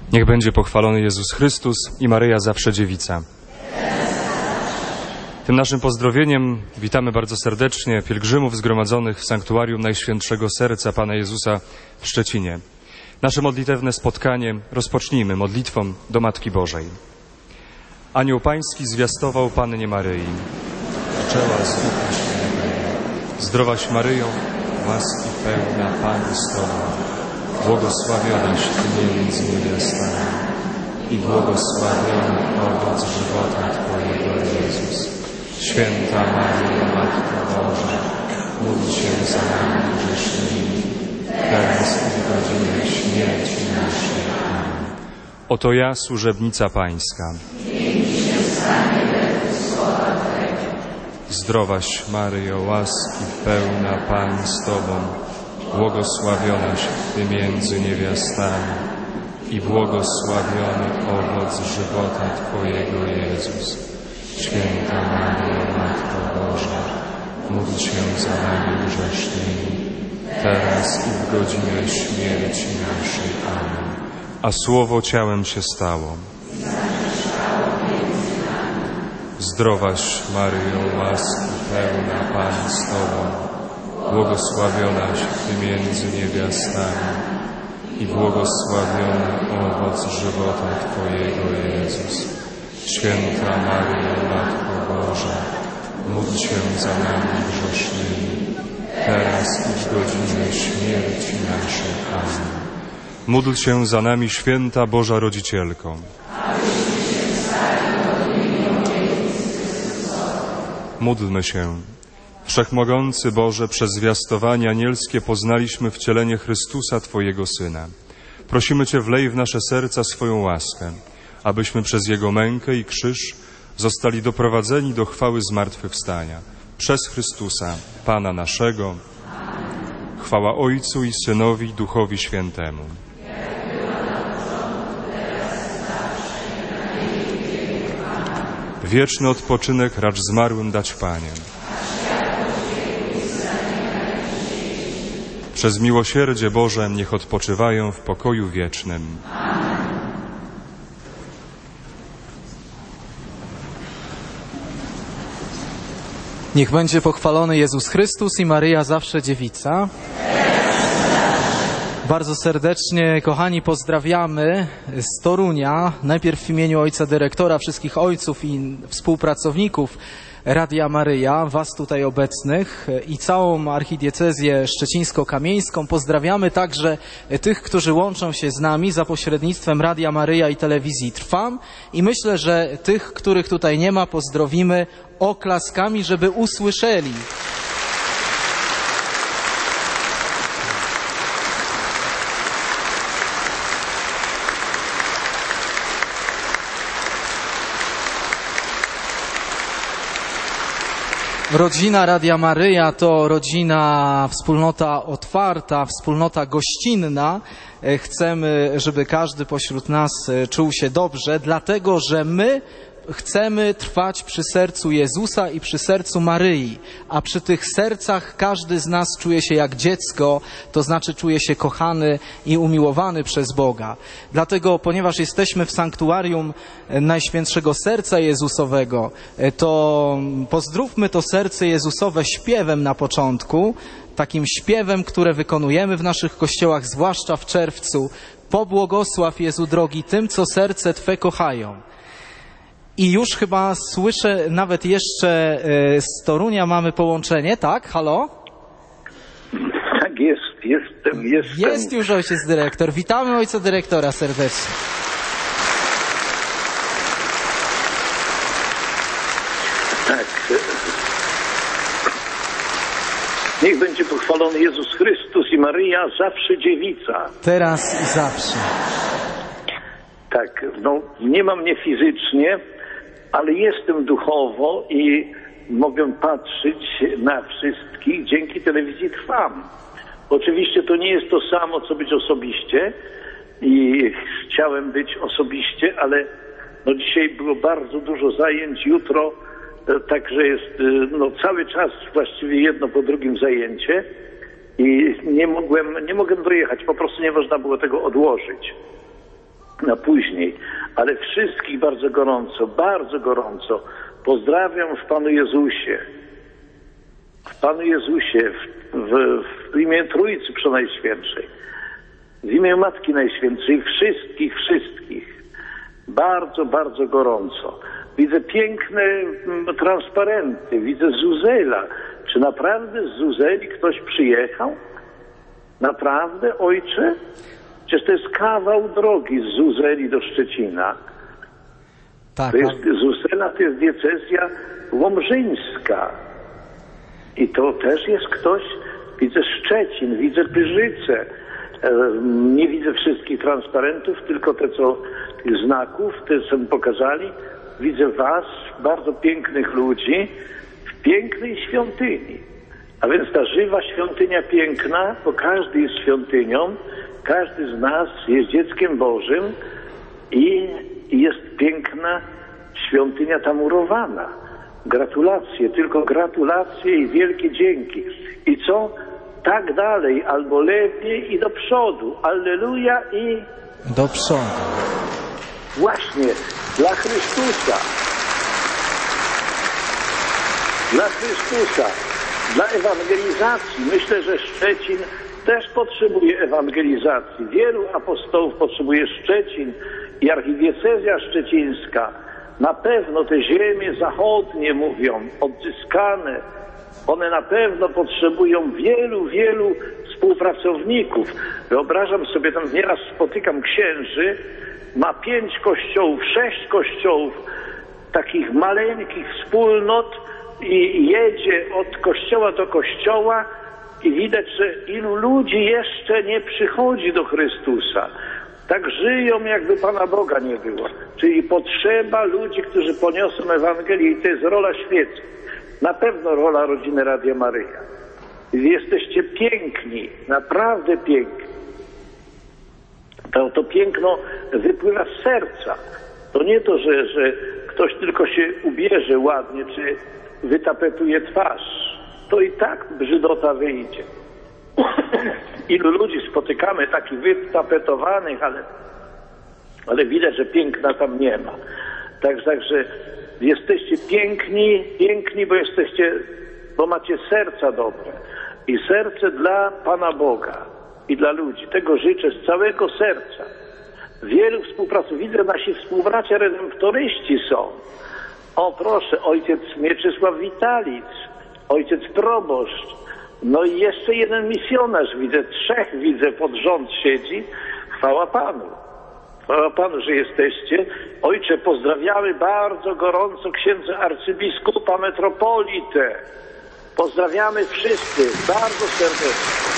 Niech będzie pochwalony Jezus Chrystus i Maryja zawsze dziewica. Tym naszym pozdrowieniem witamy bardzo serdecznie pielgrzymów zgromadzonych w sanktuarium Najświętszego Serca Pana Jezusa w Szczecinie. Nasze modlitewne spotkanie rozpocznijmy modlitwą do Matki Bożej. Anioł Pański zwiastował Pannie Maryi. Poczęła z Ducha Świętego. Zdrowaś Maryjo, łaski pełna, Pan z Tobą. Błogosławionaś Ty między niewiastami i błogosławiony owoc żywota Twojego, Jezus. Święta Maryjo, Matko Boża, módl się za nami grzesznymi, teraz i w godzinę śmierci naszej. Amen. Oto ja, służebnica Pańska. Zdrowaś Maryjo, łaski pełna, Pan z Tobą. Błogosławionaś Ty między niewiastami i błogosławiony owoc żywota Twojego, Jezus. Święta Maryjo, Matko Boża, módl się za nami grzesznymi, teraz i w godzinę śmierci naszej. Amen. A Słowo ciałem się stało. Zdrowaś Maryjo, łaski pełna, Pan z Tobą. Błogosławionaś Ty między niewiastami i błogosławiony owoc żywota Twojego, Jezus. Święta Maryjo, Matko Boża, módl się za nami grzesznymi, teraz i w godzinę śmierci naszej. Amen. Módl się za nami, Święta Boża Rodzicielko. Módlmy się. Wszechmogący Boże, przez zwiastowanie anielskie poznaliśmy wcielenie Chrystusa, Twojego Syna. Prosimy Cię, wlej w nasze serca swoją łaskę, abyśmy przez Jego mękę i krzyż zostali doprowadzeni do chwały zmartwychwstania. Przez Chrystusa, Pana naszego. Chwała Ojcu i Synowi, i Duchowi Świętemu. Wieczny odpoczynek racz zmarłym dać, Panie. Przez miłosierdzie Boże niech odpoczywają w pokoju wiecznym. Niech będzie pochwalony Jezus Chrystus i Maryja zawsze dziewica. Bardzo serdecznie, kochani, pozdrawiamy z Torunia. Najpierw w imieniu ojca dyrektora, wszystkich ojców i współpracowników Radia Maryja, was tutaj obecnych i całą archidiecezję szczecińsko-kamieńską. Pozdrawiamy także tych, którzy łączą się z nami za pośrednictwem Radia Maryja i telewizji Trwam. I myślę, że tych, których tutaj nie ma, pozdrowimy oklaskami, żeby usłyszeli. Rodzina Radia Maryja to rodzina, wspólnota otwarta, wspólnota gościnna. Chcemy, żeby każdy pośród nas czuł się dobrze, dlatego że my chcemy trwać przy sercu Jezusa i przy sercu Maryi, a przy tych sercach każdy z nas czuje się jak dziecko, to znaczy czuje się kochany i umiłowany przez Boga. Dlatego, ponieważ jesteśmy w sanktuarium Najświętszego Serca Jezusowego, to pozdrówmy to serce Jezusowe śpiewem na początku, takim śpiewem, które wykonujemy w naszych kościołach, zwłaszcza w czerwcu. Pobłogosław, Jezu drogi, tym, co serce Twe kochają. I już chyba słyszę, nawet jeszcze z Torunia mamy połączenie, tak? Halo? Tak, jestem. Jest już ojciec dyrektor. Witamy ojca dyrektora serdecznie. Tak. Niech będzie pochwalony Jezus Chrystus i Maryja zawsze dziewica. Teraz i zawsze. Tak, nie mam mnie fizycznie, ale jestem duchowo i mogę patrzeć na wszystkich dzięki telewizji Trwam. Oczywiście to nie jest to samo, co być osobiście i chciałem być osobiście, ale dzisiaj było bardzo dużo zajęć, jutro także jest cały czas właściwie jedno po drugim zajęcie i nie mogłem dojechać, po prostu nie można było tego odłożyć. na później. Ale wszystkich bardzo gorąco pozdrawiam w Panu Jezusie. W Panu Jezusie, w imię Trójcy Przenajświętszej, w imię Matki Najświętszej, wszystkich. Bardzo gorąco. Widzę piękne transparenty, widzę Zuzela. Czy naprawdę z Zuzeli ktoś przyjechał? Naprawdę, ojcze? Przecież to jest kawał drogi z Zuzeli do Szczecina. Tak. Zuzela to jest diecezja łomżyńska. I to też jest ktoś, widzę Szczecin, widzę Pyrzyce. Nie widzę wszystkich transparentów, tylko tych znaków, te co mi pokazali. Widzę was, bardzo pięknych ludzi, w pięknej świątyni. A więc ta żywa świątynia piękna, bo każdy jest świątynią, każdy z nas jest dzieckiem Bożym i jest piękna świątynia ta murowana. Gratulacje, tylko gratulacje i wielkie dzięki. I co? Tak dalej, albo lepiej i do przodu. Alleluja i... Do przodu. Właśnie, dla Chrystusa. Dla Chrystusa. Dla ewangelizacji. Myślę, że Szczecin też potrzebuje ewangelizacji. Wielu apostołów potrzebuje Szczecin i archidiecezja szczecińska. Na pewno te ziemie zachodnie, mówią, odzyskane, one na pewno potrzebują wielu współpracowników. Wyobrażam sobie, tam nieraz spotykam księży, ma 5 kościołów, 6 kościołów, takich maleńkich wspólnot i jedzie od kościoła do kościoła i widać, że ilu ludzi jeszcze nie przychodzi do Chrystusa. Tak żyją, jakby Pana Boga nie było. Czyli potrzeba ludzi, którzy poniosą Ewangelię i to jest rola świecka. Na pewno rola rodziny Radia Maryja. Jesteście piękni, naprawdę piękni. To piękno wypływa z serca. To nie to, że ktoś tylko się ubierze ładnie, czy wytapetuje twarz. To i tak brzydota wyjdzie. Ilu ludzi spotykamy takich wytapetowanych, ale widać, że piękna tam nie ma. Także jesteście piękni, bo macie serca dobre. I serce dla Pana Boga i dla ludzi. Tego życzę z całego serca. Wielu współpracowników, widzę, nasi współbracia redemptoryści są. O proszę, ojciec Mieczysław Witalic, ojciec proboszcz, no i jeszcze jeden misjonarz, widzę, 3 widzę pod rząd siedzi. Chwała Panu. Chwała Panu, że jesteście. Ojcze, pozdrawiamy bardzo gorąco księdza arcybiskupa metropolitę. Pozdrawiamy wszyscy bardzo serdecznie.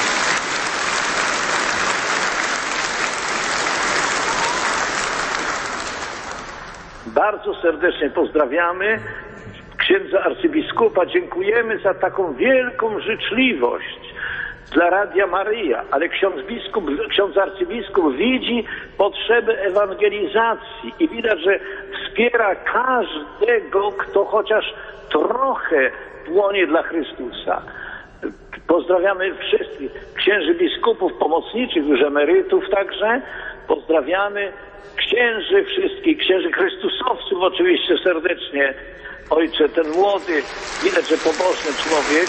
Bardzo serdecznie pozdrawiamy księdza arcybiskupa. Dziękujemy za taką wielką życzliwość dla Radia Maryja, ale ksiądz arcybiskup widzi potrzebę ewangelizacji i widać, że wspiera każdego, kto chociaż trochę płonie dla Chrystusa. Pozdrawiamy wszystkich księży biskupów pomocniczych, już emerytów także. Pozdrawiamy księży wszystkich, księży chrystusowców oczywiście serdecznie. Ojcze, ten młody, widać, że pobożny człowiek.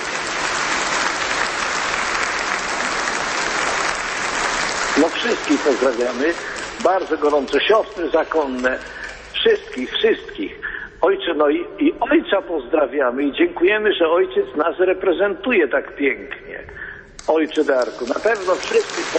No wszystkich pozdrawiamy, bardzo gorąco, siostry zakonne, wszystkich. Ojcze, no i ojca pozdrawiamy i dziękujemy, że ojciec nas reprezentuje tak pięknie. Ojcze Darku, na pewno wszyscy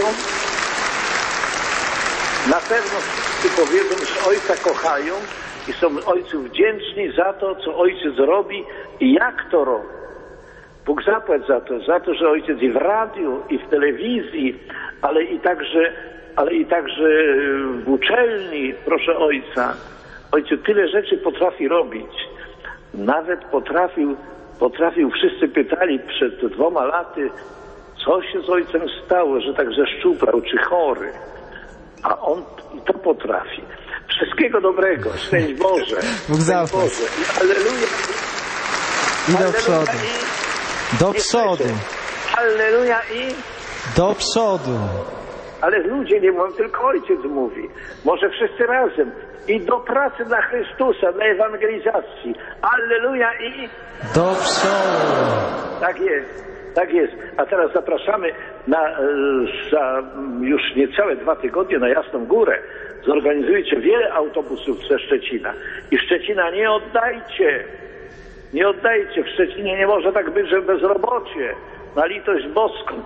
powiedzą, że ojca kochają i są ojcu wdzięczni za to, co ojciec robi i jak to robi. Bóg zapłać za to, że ojciec i w radiu, i w telewizji, ale i także w uczelni, proszę ojca. Ojciec tyle rzeczy potrafi robić. Nawet potrafił, wszyscy pytali przed 2 laty, co się z ojcem stało, że tak zeszczuplał, czy chory. A on i to potrafi. Wszystkiego dobrego, szczęść Boże. Bóg zapłać. Alleluja. I do przodu. Do przodu. Alleluja i... Do przodu. ale ludzie nie mówią, tylko Ojciec mówi. Może wszyscy razem. I do pracy dla Chrystusa, dla ewangelizacji. Alleluja i... Do przodu. Tak jest, tak jest. A teraz zapraszamy za już niecałe 2 tygodnie na Jasną Górę. Zorganizujcie wiele autobusów ze Szczecina. I Szczecina nie oddajcie. Nie oddajcie. W Szczecinie nie może tak być, że bezrobocie. Na litość boską.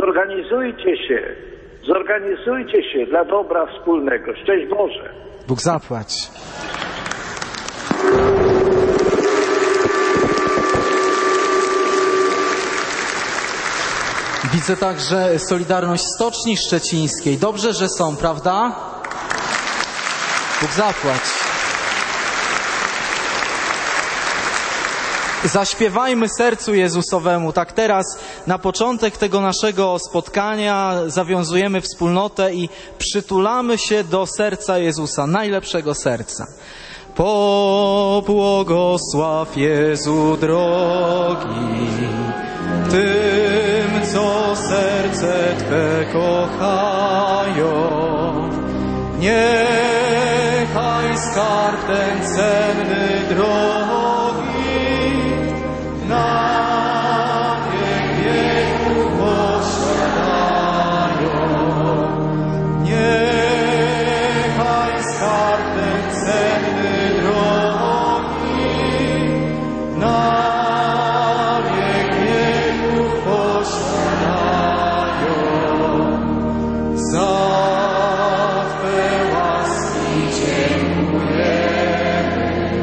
Zorganizujcie się dla dobra wspólnego. Szczęść Boże. Bóg zapłać. Widzę także Solidarność Stoczni Szczecińskiej. Dobrze, że są, prawda? Bóg zapłać. Zaśpiewajmy sercu Jezusowemu. Tak teraz, na początek tego naszego spotkania zawiązujemy wspólnotę i przytulamy się do serca Jezusa, najlepszego serca. Pobłogosław Jezu drogi, tym, co serce Twe kochają. Niechaj skarb ten cenny drogi na wiek wieków posiadają. Niechaj skarb ten cenny drogi na wiek wieków posiadają. Za Twe łaski dziękujemy,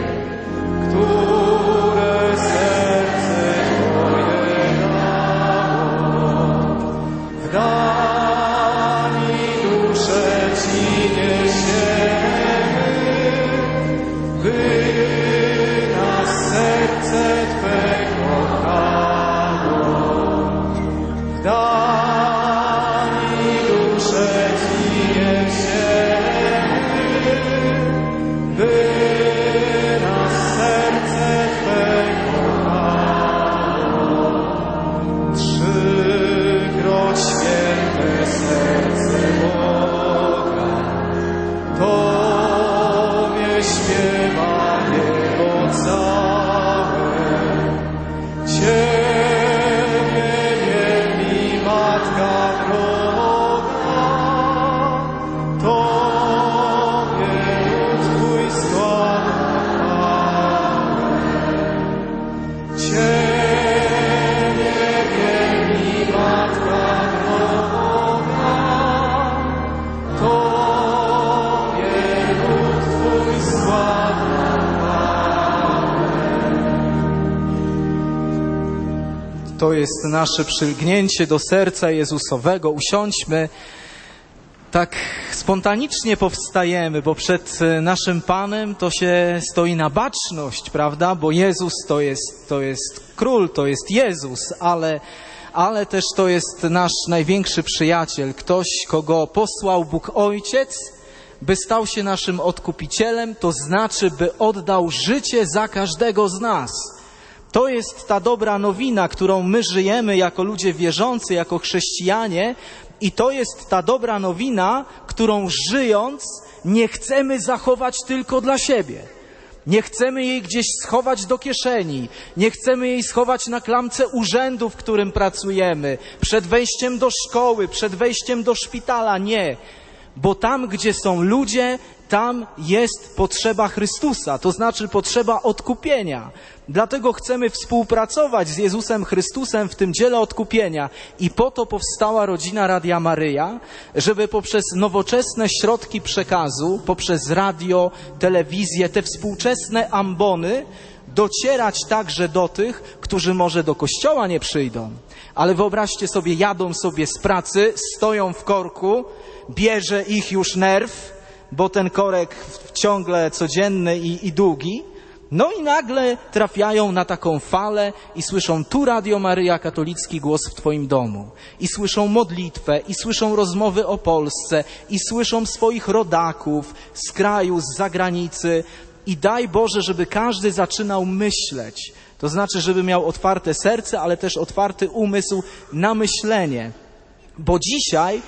które serce Twoje dało. W dani duszę Ci niesiemy, by nas serce Twe kochało. W dani duszę Ci niesiemy, by nas serce Twe kochało. Trzykroć święte serce Boga, Tobie śpiewa niebo całe. Ciebie wielbi Matka droga, Tobie lud Twój składa chwałę. Ciebie wielbi Matka droga, Tobie lud Twój składa chwałę. To jest nasze przylgnięcie do serca Jezusowego. Usiądźmy. Tak spontanicznie powstajemy, bo przed naszym Panem to się stoi na baczność, prawda? Bo Jezus to jest Król, to jest Jezus, ale też to jest nasz największy przyjaciel, ktoś, kogo posłał Bóg Ojciec, by stał się naszym odkupicielem, to znaczy, by oddał życie za każdego z nas. To jest ta dobra nowina, którą my żyjemy jako ludzie wierzący, jako chrześcijanie, i to jest ta dobra nowina, którą żyjąc nie chcemy zachować tylko dla siebie. Nie chcemy jej gdzieś schować do kieszeni, nie chcemy jej schować na klamce urzędu, w którym pracujemy, przed wejściem do szkoły, przed wejściem do szpitala. Nie, bo tam, gdzie są ludzie, tam jest potrzeba Chrystusa, to znaczy potrzeba odkupienia. Dlatego chcemy współpracować z Jezusem Chrystusem w tym dziele odkupienia. I po to powstała rodzina Radia Maryja, żeby poprzez nowoczesne środki przekazu, poprzez radio, telewizję, te współczesne ambony, docierać także do tych, którzy może do kościoła nie przyjdą. Ale wyobraźcie sobie, jadą sobie z pracy, stoją w korku, bierze ich już nerw, bo ten korek ciągle codzienny i długi. No i nagle trafiają na taką falę i słyszą tu Radio Maryja, katolicki głos w Twoim domu. I słyszą modlitwę, i słyszą rozmowy o Polsce, i słyszą swoich rodaków z kraju, z zagranicy. I daj Boże, żeby każdy zaczynał myśleć. To znaczy, żeby miał otwarte serce, ale też otwarty umysł na myślenie. Bo dzisiaj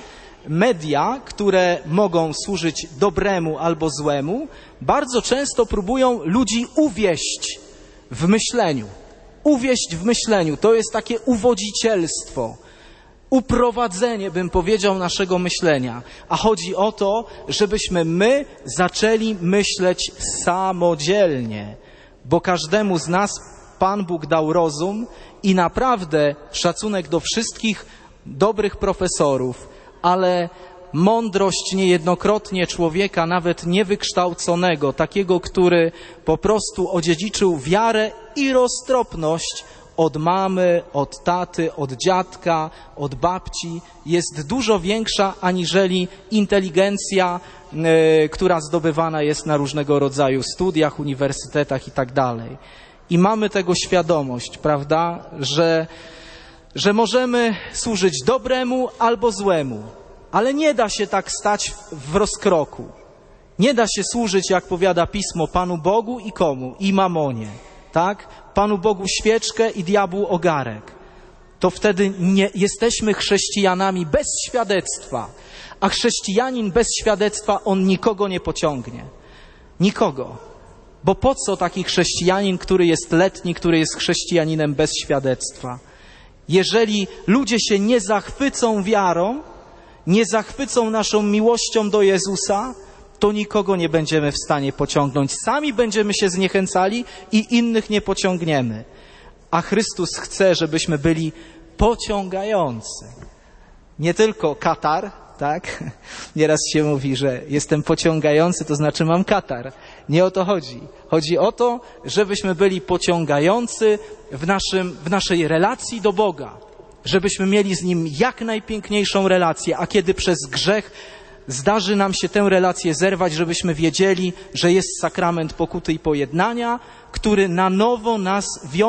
media, które mogą służyć dobremu albo złemu, bardzo często próbują ludzi uwieść w myśleniu. Uwieść w myśleniu to jest takie uwodzicielstwo, uprowadzenie, bym powiedział, naszego myślenia. A chodzi o to, żebyśmy my zaczęli myśleć samodzielnie, bo każdemu z nas Pan Bóg dał rozum i naprawdę szacunek do wszystkich dobrych profesorów, ale mądrość niejednokrotnie człowieka, nawet niewykształconego, takiego, który po prostu odziedziczył wiarę i roztropność od mamy, od taty, od dziadka, od babci, jest dużo większa aniżeli inteligencja, która zdobywana jest na różnego rodzaju studiach, uniwersytetach i tak dalej. I mamy tego świadomość, prawda, że możemy służyć dobremu albo złemu, ale nie da się tak stać w rozkroku. Nie da się służyć, jak powiada Pismo, Panu Bogu i komu? I mamonie, tak? Panu Bogu świeczkę i diabłu ogarek. To wtedy nie jesteśmy chrześcijanami bez świadectwa. A chrześcijanin bez świadectwa, on nikogo nie pociągnie. Nikogo. Bo po co taki chrześcijanin, który jest letni, który jest chrześcijaninem bez świadectwa? Jeżeli ludzie się nie zachwycą wiarą, nie zachwycą naszą miłością do Jezusa, to nikogo nie będziemy w stanie pociągnąć. Sami będziemy się zniechęcali i innych nie pociągniemy. A Chrystus chce, żebyśmy byli pociągający. Nie tylko katar, tak? Nieraz się mówi, że jestem pociągający, to znaczy mam katar. Nie o to chodzi. Chodzi o to, żebyśmy byli pociągający w naszej relacji do Boga. Żebyśmy mieli z Nim jak najpiękniejszą relację, a kiedy przez grzech zdarzy nam się tę relację zerwać, żebyśmy wiedzieli, że jest sakrament pokuty i pojednania, który na nowo nas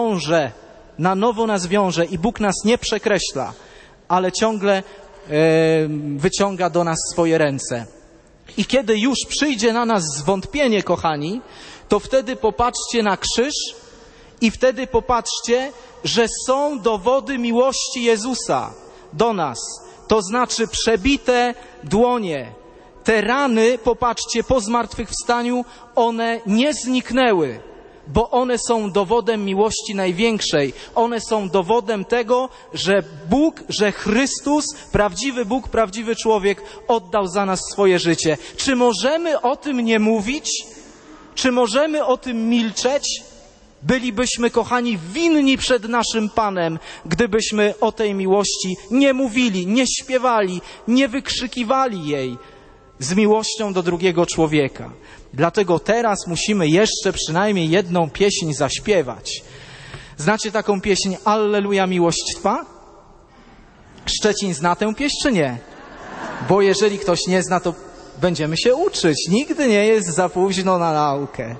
wiąże i Bóg nas nie przekreśla, ale ciągle wyciąga do nas swoje ręce. I kiedy już przyjdzie na nas zwątpienie, kochani, to wtedy popatrzcie na krzyż i wtedy popatrzcie, że są dowody miłości Jezusa do nas. To znaczy przebite dłonie. Te rany, popatrzcie, po zmartwychwstaniu, one nie zniknęły, bo one są dowodem miłości największej. One są dowodem tego, że Bóg, że Chrystus, prawdziwy Bóg, prawdziwy człowiek oddał za nas swoje życie. Czy możemy o tym nie mówić? Czy możemy o tym milczeć? Bylibyśmy, kochani, winni przed naszym Panem, gdybyśmy o tej miłości nie mówili, nie śpiewali, nie wykrzykiwali jej z miłością do drugiego człowieka. Dlatego teraz musimy jeszcze przynajmniej jedną pieśń zaśpiewać. Znacie taką pieśń Alleluja, miłość Twa? Szczecin zna tę pieśń, czy nie? Bo jeżeli ktoś nie zna, to będziemy się uczyć. Nigdy nie jest za późno na naukę.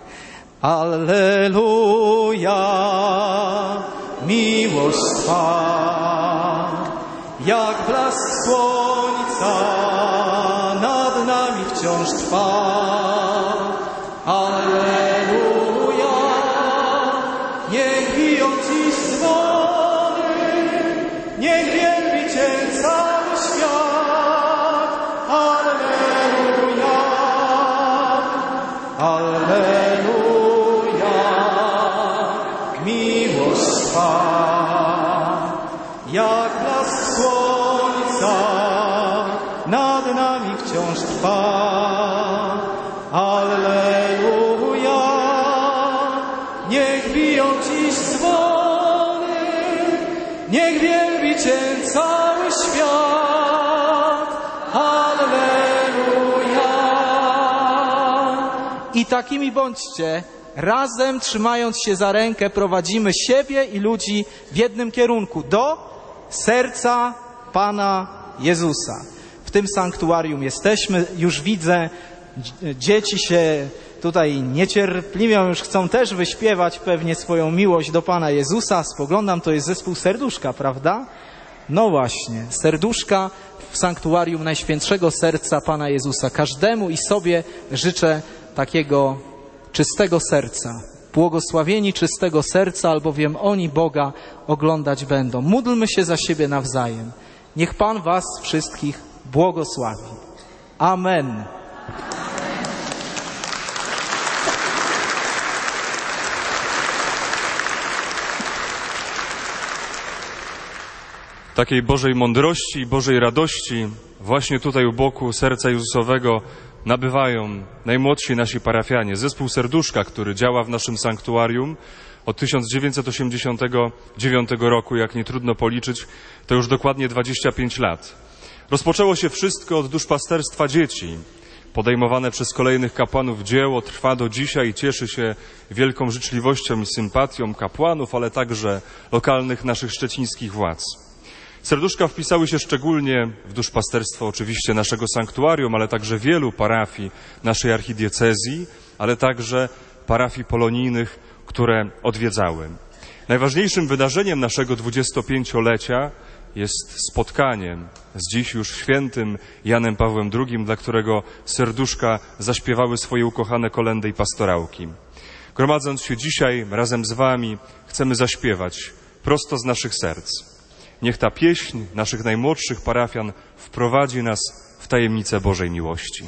Alleluja, miłość Twa, jak blask słońca nad nami wciąż trwa. Alleluja, niech biją dziś dzwony, niech wielbi Cię cały świat. Alleluja, alleluja, miłość Twa, jak blask słońca nad nami wciąż trwa. Alleluja, niech biją dziś dzwony, niech wielbi Cię cały świat. Alleluja. I takimi bądźcie, razem trzymając się za rękę, prowadzimy siebie i ludzi w jednym kierunku, do serca Pana Jezusa. W tym sanktuarium jesteśmy, już widzę, dzieci się tutaj niecierpliwią, już chcą też wyśpiewać pewnie swoją miłość do Pana Jezusa. Spoglądam, to jest zespół Serduszka, prawda? No właśnie, Serduszka w sanktuarium Najświętszego Serca Pana Jezusa. Każdemu i sobie życzę takiego czystego serca. Błogosławieni czystego serca, albowiem oni Boga oglądać będą. Módlmy się za siebie nawzajem. Niech Pan was wszystkich błogosławi. Amen. Takiej Bożej mądrości i Bożej radości właśnie tutaj u boku serca Jezusowego nabywają najmłodsi nasi parafianie. Zespół Serduszka, który działa w naszym sanktuarium od 1989 roku, jak nie trudno policzyć, to już dokładnie 25 lat. Rozpoczęło się wszystko od duszpasterstwa dzieci. Podejmowane przez kolejnych kapłanów dzieło trwa do dzisiaj i cieszy się wielką życzliwością i sympatią kapłanów, ale także lokalnych naszych szczecińskich władz. Serduszka wpisały się szczególnie w duszpasterstwo oczywiście naszego sanktuarium, ale także wielu parafii naszej archidiecezji, ale także parafii polonijnych, które odwiedzały. Najważniejszym wydarzeniem naszego 25-lecia jest spotkanie z dziś już świętym Janem Pawłem II, dla którego serduszka zaśpiewały swoje ukochane kolędy i pastorałki. Gromadząc się dzisiaj razem z wami, chcemy zaśpiewać prosto z naszych serc. Niech ta pieśń naszych najmłodszych parafian wprowadzi nas w tajemnicę Bożej miłości.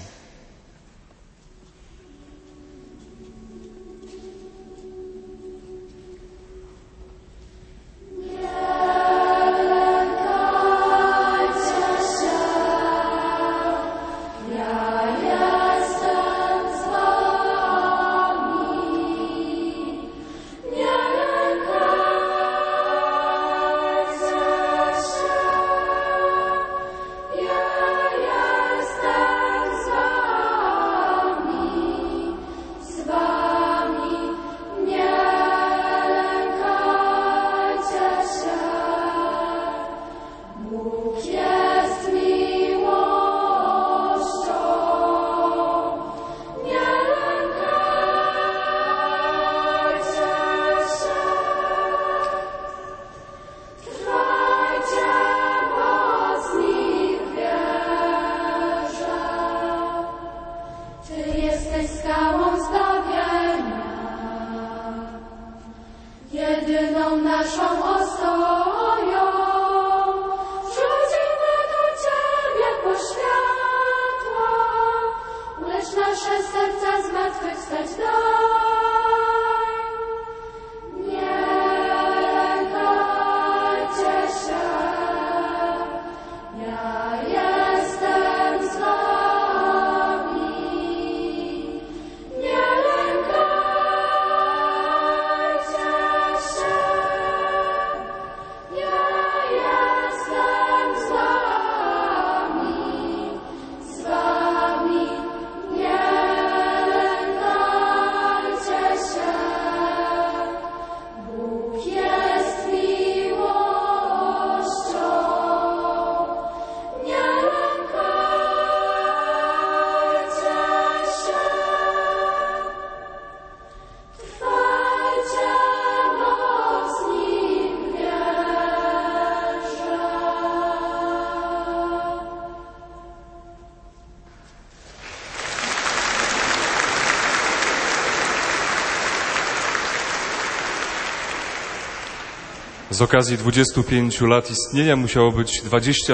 Z okazji 25 lat istnienia musiało być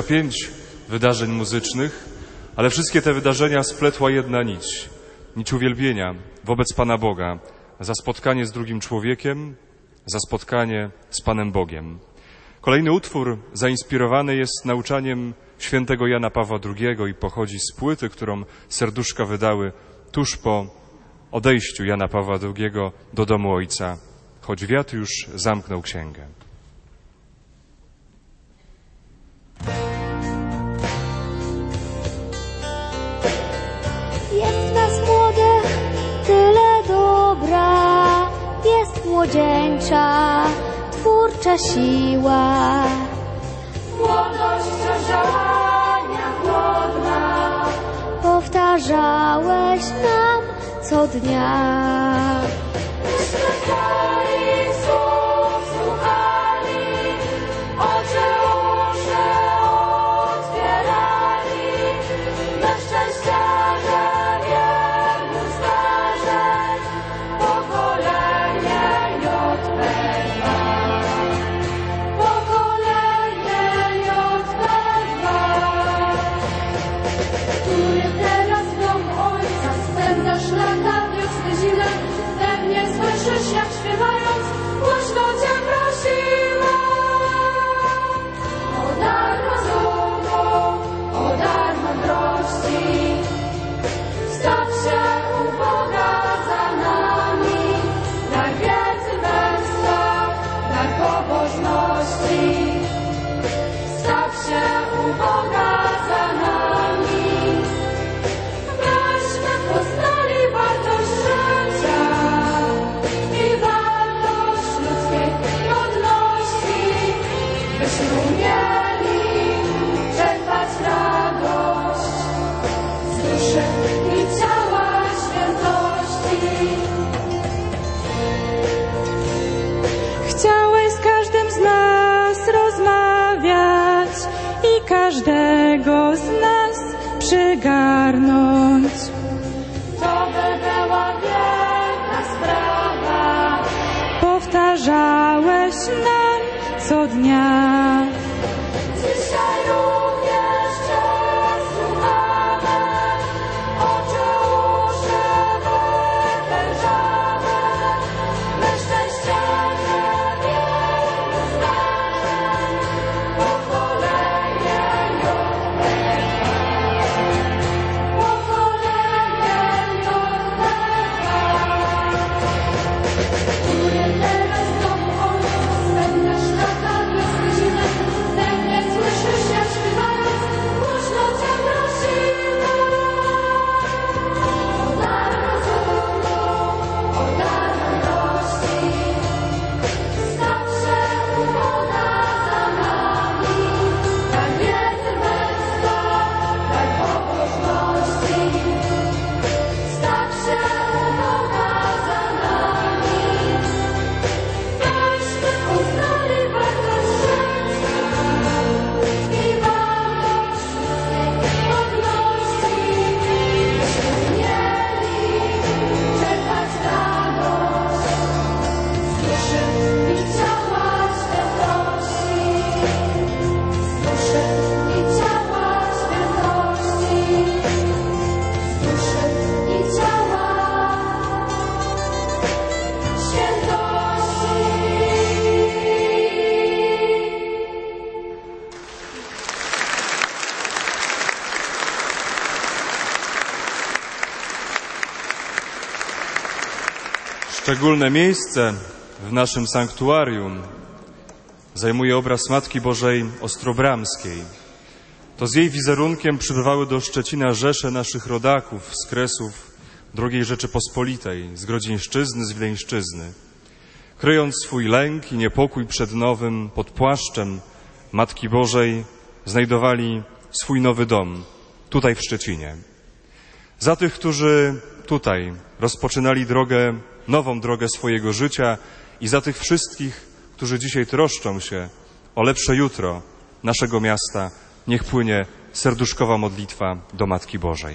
25 wydarzeń muzycznych, ale wszystkie te wydarzenia spletła jedna nić. Nić uwielbienia wobec Pana Boga, za spotkanie z drugim człowiekiem, za spotkanie z Panem Bogiem. Kolejny utwór zainspirowany jest nauczaniem świętego Jana Pawła II i pochodzi z płyty, którą serduszka wydały tuż po odejściu Jana Pawła II do domu Ojca, choć wiatr już zamknął księgę. Jest w nas młodych tyle dobra, jest młodzieńcza, twórcza siła. Młodość działania głodna, powtarzałeś nam co dnia. Myśmy twoich słów słuchali, oczy uszy otwierali, na szczęście, że wielu zdarzeń pokolenie JP2. Pokolenie JP2. przygarnąć. To by była wielka sprawa, powtarzałeś nam co dnia. Dzisiaj również Cię słuchamy, oczy uszy wywężamy. My szczęście wielu zdarzeń, pokolenie który teraz znowu ojciec spełniasz lata bez godziny. Ze mnie słyszysz, jak śpiewając, głośno Cię prosimy. O dar rozumu, o dar mądrości, staw się umoda za nami. Daj wiedzy męstwa, daj pobożności, staw się umoda za nami. Byśmy uznali wartość życia i wartość godności, byśmy mieli czerpać radość z duszy i ciała świętości, z duszy i ciała świętości, z duszy i ciała świętości. Szczególne miejsce w naszym sanktuarium zajmuje obraz Matki Bożej Ostrobramskiej. To z jej wizerunkiem przybywały do Szczecina rzesze naszych rodaków z Kresów II Rzeczypospolitej, z Grodzieńszczyzny, z Wileńszczyzny. Kryjąc swój lęk i niepokój przed nowym, pod płaszczem Matki Bożej, znajdowali swój nowy dom, tutaj w Szczecinie. Za tych, którzy tutaj rozpoczynali drogę, nową drogę swojego życia i za tych wszystkich, którzy dzisiaj troszczą się o lepsze jutro naszego miasta, niech płynie serduszkowa modlitwa do Matki Bożej.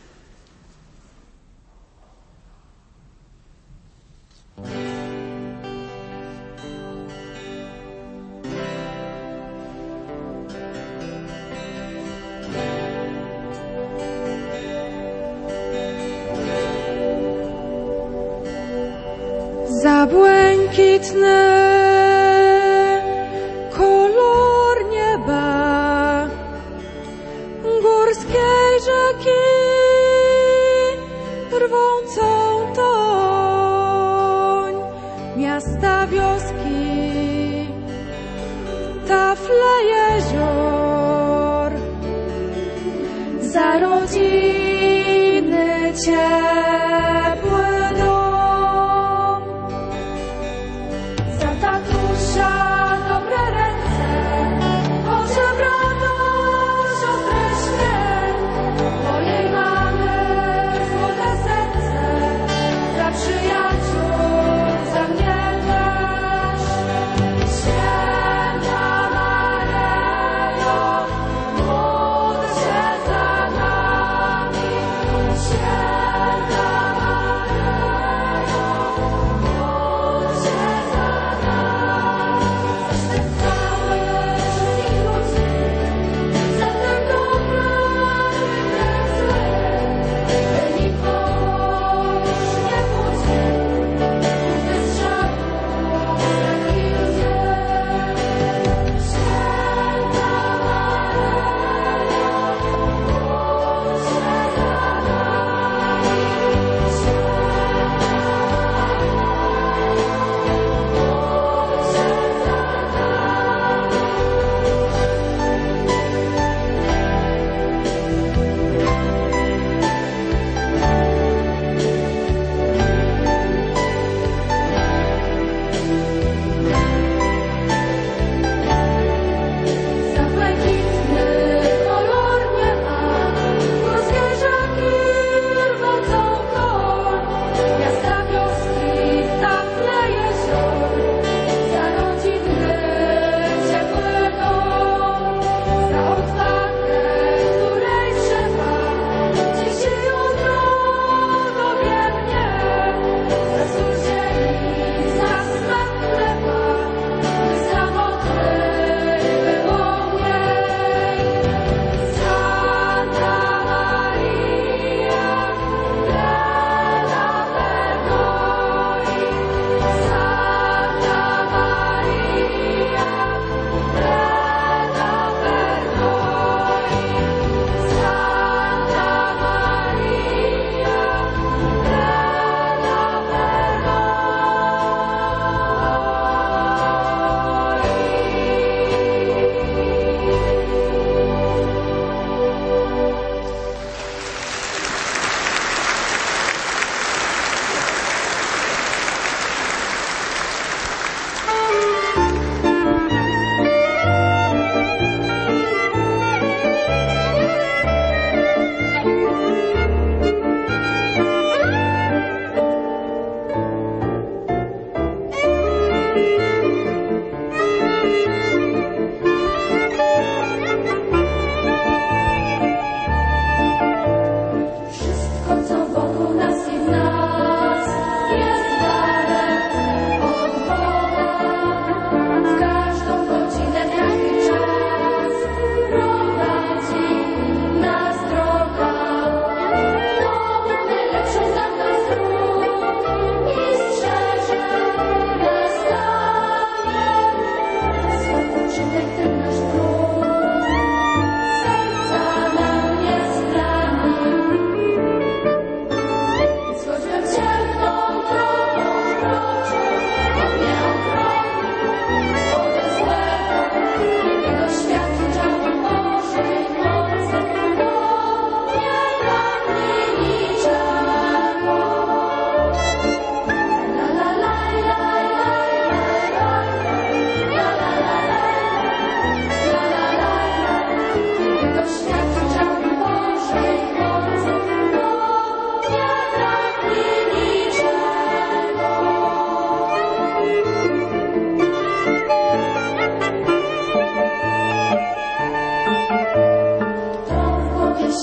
Za błękitny kolor nieba, górskiej rzeki, rwącą toń, miasta, wioski, tafle jezior, za rodziny ciepły dom, za tatusia dobre ręce, oczy brata, siostrę śmiech, mojej mamy złote serce, za przyjaciół, za mnie też. Święta Maryjo, módl się za nami. Święta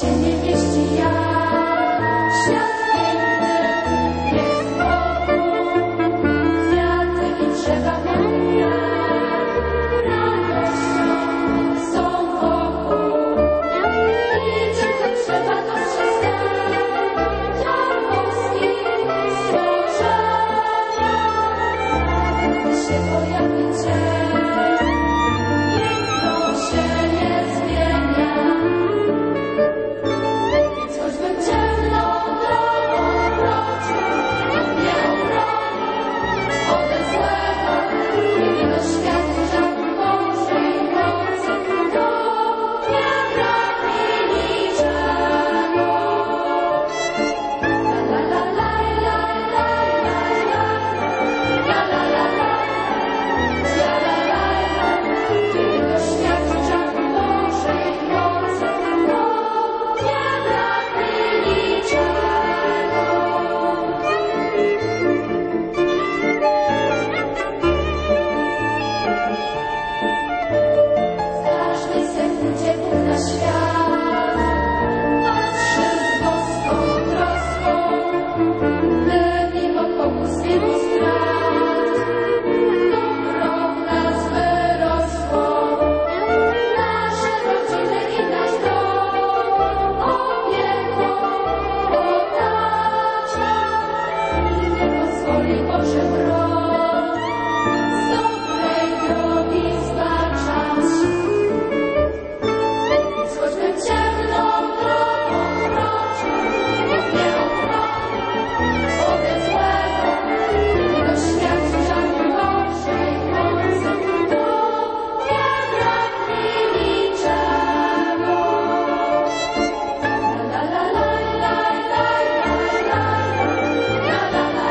się nie mieści jak świat piękny jest wokół. Kwiaty i drzewa pełne radością są wokół. I tylko trzeba dostrzec dar boski stworzenia. Gdy się pojawi dzień, piękno się nie zmienia. Więc choćbym ciemną drogą kroczył, nie obroni ode złego. Kiedy do światu żadnej Bożej mocy, to nie brak mi niczego. La la la la la la la la la la la. Kiedy do światu żadnej Bożej mocy, to nie brak mi niczego. W każdej sekundzie Bóg na świat patrzy z boską troską, by mimo pokus wielu strat dobro w nas wyrosło. Nasze rodziny i nasz dom opieką otacza i nie pozwoli Boże wrog z dobrej drogi zbaczać. Więc choćbym ciemną drogą kroczył, Bóg mnie ochroni ode złego. Gdy doświadczy żadnej Bożej mocy, to nie brak mi niczego. La la la la la la la la la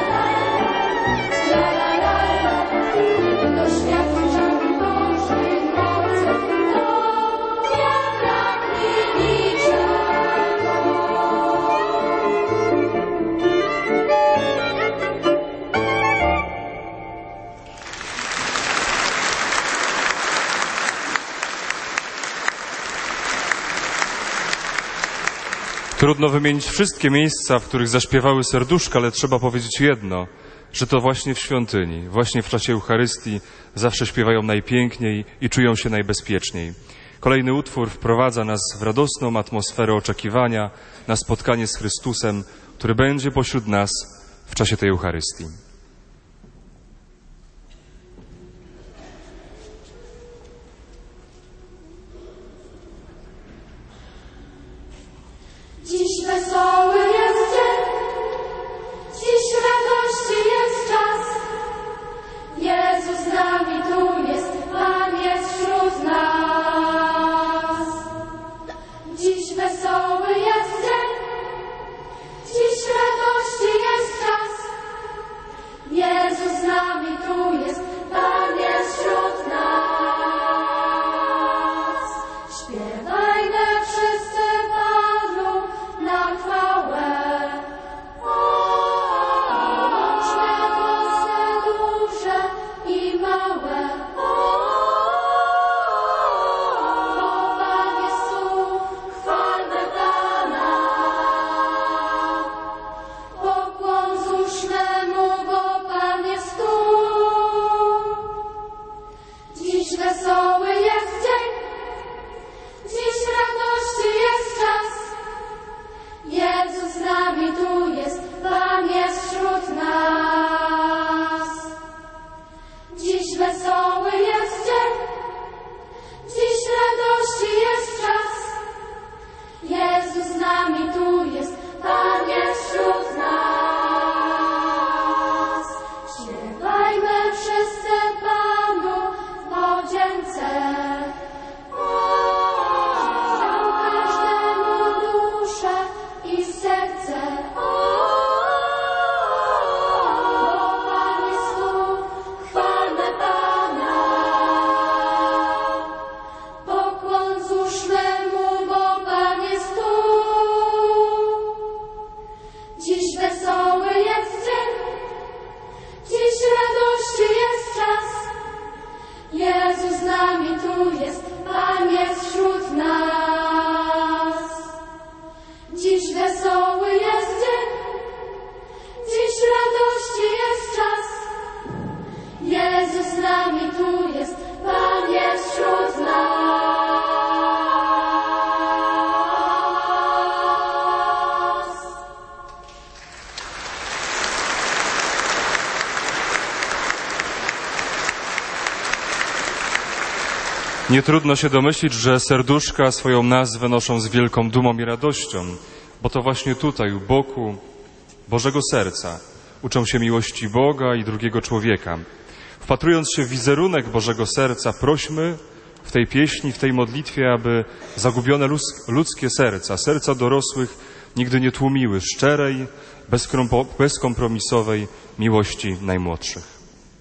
la. Gdy doświadczy żadnej Bożej mocy, to nie brak mi niczego. Trudno wymienić wszystkie miejsca, w których zaśpiewały serduszka, ale trzeba powiedzieć jedno, że to właśnie w świątyni, właśnie w czasie Eucharystii zawsze śpiewają najpiękniej i czują się najbezpieczniej. Kolejny utwór wprowadza nas w radosną atmosferę oczekiwania na spotkanie z Chrystusem, który będzie pośród nas w czasie tej Eucharystii. Dziś wesoły jest dzień, dziś radości jest czas. Jezus z nami tu jest, Pan jest wśród nas. Dziś wesoły jest dzień, dziś radości jest czas. Jezus z nami tu jest, Pan jest wśród nas. Śpiewajmy wszyscy Panu na chwałę Dziś wesoły jest dzień, dziś radości jest czas. Jezus z nami tu jest, Pan jest wśród nas. Nie trudno się domyślić, że serduszka swoją nazwę noszą z wielką dumą i radością, bo to właśnie tutaj, u boku Bożego Serca, uczą się miłości Boga i drugiego człowieka. Wpatrując się w wizerunek Bożego Serca, prośmy w tej pieśni, w tej modlitwie, aby zagubione ludzkie serca, serca dorosłych, nigdy nie tłumiły szczerej, bezkompromisowej miłości najmłodszych.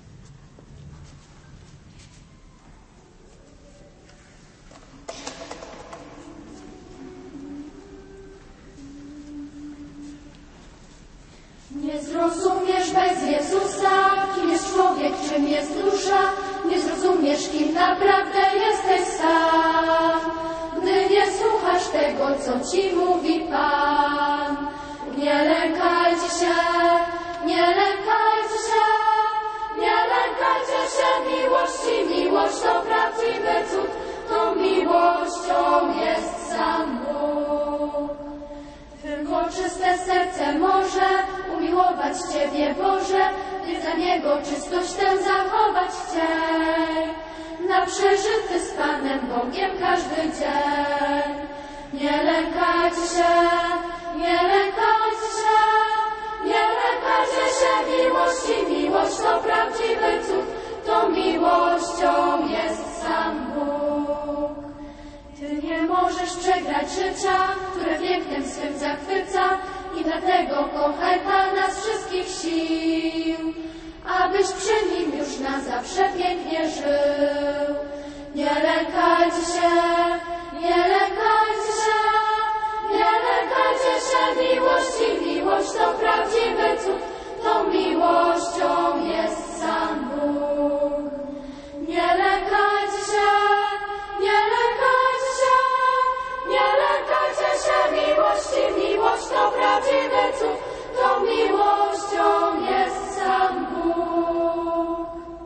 Nie zrozumiesz bez Jezusa, kim jest człowiek, czym jest dusza. Nie zrozumiesz, kim naprawdę jesteś sam, gdy nie słuchasz tego, co ci mówi Pan. Nie lękajcie się, nie lękajcie się, nie lękajcie się miłości. Miłość to prawdziwy cud, tą miłością jest sam Bóg. Tylko czyste serce może umiłować Ciebie, Boże, gdy za Niego czystość tę zachować chciej. Na przeżyty z Panem Bogiem każdy dzień. Nie lękajcie się, nie lękajcie się, nie lękajcie się miłości. Miłość to prawdziwy cud, tą miłością jest sam Bóg. Ty nie możesz przegrać życia, które pięknem swym zachwyca, i dlatego kochaj Pana z wszystkich sił, abyś przy Nim już na zawsze pięknie żył. Nie lękajcie się, nie lękajcie się, nie lękajcie się miłości. Miłość to prawdziwy cud, tą miłością jest sam Bóg. Nie lękajcie się, nie lękajcie się, nie lękajcie się miłości. Miłość to prawdziwy cud, tą miłością jest sam Bóg.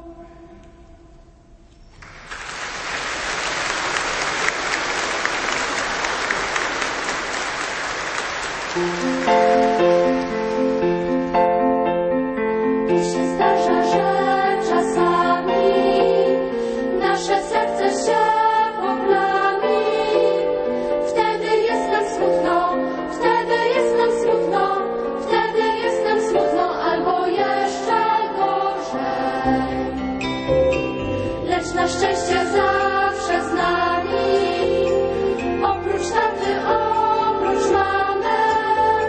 Tu się zdarza, że czasami nasze serce się poplami. Wtedy jest nam smutno, wtedy jest nam smutno, wtedy jest nam smutno, albo jeszcze gorzej. Lecz na szczęście zawsze z nami, oprócz taty, oprócz mamy,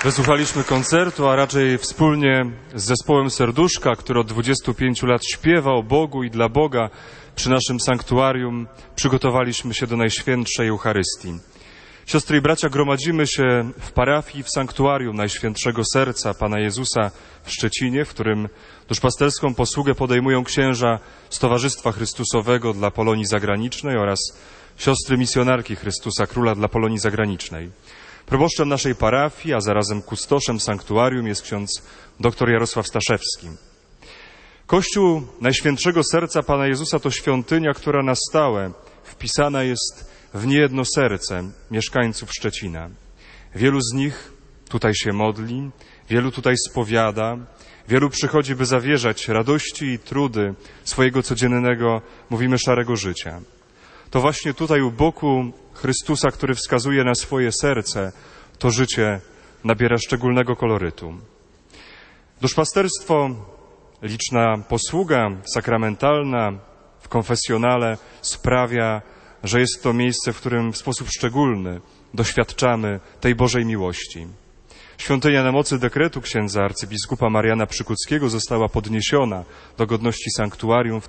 Wysłuchaliśmy koncertu, a raczej wspólnie z zespołem Serduszka, który od 25 lat śpiewa o Bogu i dla Boga przy naszym sanktuarium, przygotowaliśmy się do Najświętszej Eucharystii. Siostry i bracia, gromadzimy się w parafii w sanktuarium Najświętszego Serca Pana Jezusa w Szczecinie, w którym duszpasterską posługę podejmują księża z Towarzystwa Chrystusowego dla Polonii Zagranicznej oraz siostry misjonarki Chrystusa Króla dla Polonii Zagranicznej. Proboszczem naszej parafii, a zarazem kustoszem sanktuarium jest ksiądz dr Jarosław Staszewski. Kościół Najświętszego Serca Pana Jezusa to świątynia, która na stałe wpisana jest w niejedno serce mieszkańców Szczecina. Wielu z nich tutaj się modli, wielu tutaj spowiada, wielu przychodzi, by zawierzać radości i trudy swojego codziennego, mówimy, szarego życia. To właśnie tutaj u boku Chrystusa, który wskazuje na swoje serce, to życie nabiera szczególnego kolorytu. Duszpasterstwo, liczna posługa sakramentalna w konfesjonale sprawia, że jest to miejsce, w którym w sposób szczególny doświadczamy tej Bożej miłości. Świątynia na mocy dekretu księdza arcybiskupa Mariana Przykuckiego została podniesiona do godności sanktuarium w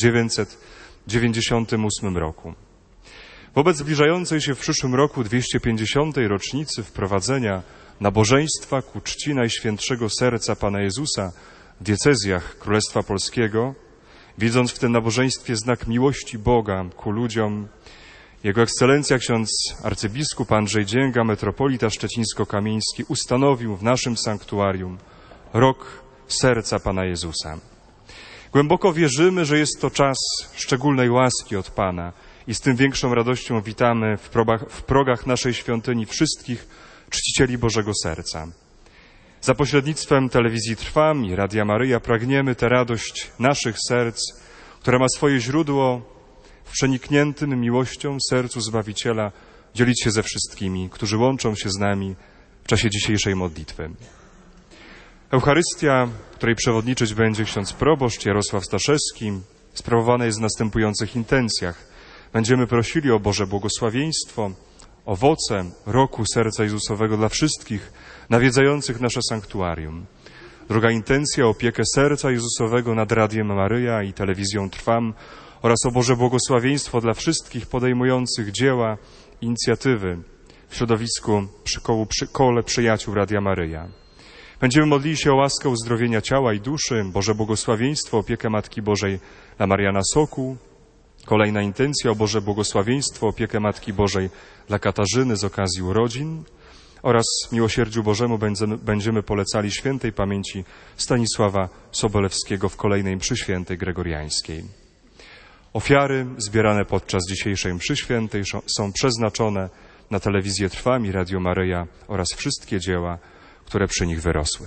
1998 roku. Wobec zbliżającej się w przyszłym roku 250. rocznicy wprowadzenia nabożeństwa ku czci Najświętszego Serca Pana Jezusa w diecezjach Królestwa Polskiego, widząc w tym nabożeństwie znak miłości Boga ku ludziom, Jego Ekscelencja ksiądz arcybiskup Andrzej Dzięga, metropolita szczecińsko-kamieński, ustanowił w naszym sanktuarium Rok Serca Pana Jezusa. Głęboko wierzymy, że jest to czas szczególnej łaski od Pana i z tym większą radością witamy w progach naszej świątyni wszystkich czcicieli Bożego Serca. Za pośrednictwem telewizji Trwam i Radia Maryja pragniemy tę radość naszych serc, która ma swoje źródło w przenikniętym miłością sercu Zbawiciela, dzielić się ze wszystkimi, którzy łączą się z nami w czasie dzisiejszej modlitwy. Eucharystia, której przewodniczyć będzie ksiądz proboszcz Jarosław Staszewski, sprawowana jest w następujących intencjach. Będziemy prosili o Boże błogosławieństwo, owoce roku Serca Jezusowego dla wszystkich nawiedzających nasze sanktuarium. Druga intencja, opiekę Serca Jezusowego nad Radiem Maryja i telewizją Trwam oraz o Boże błogosławieństwo dla wszystkich podejmujących dzieła, inicjatywy w środowisku przy kole przyjaciół Radia Maryja. Będziemy modlili się o łaskę uzdrowienia ciała i duszy, Boże błogosławieństwo, opiekę Matki Bożej dla Mariana Sokół. Kolejna intencja o Boże błogosławieństwo, opiekę Matki Bożej dla Katarzyny z okazji urodzin oraz miłosierdziu Bożemu będziemy polecali świętej pamięci Stanisława Sobolewskiego w kolejnej mszy świętej gregoriańskiej. Ofiary zbierane podczas dzisiejszej mszy świętej są przeznaczone na telewizję Trwam i Radio Maryja oraz wszystkie dzieła, które przy nich wyrosły.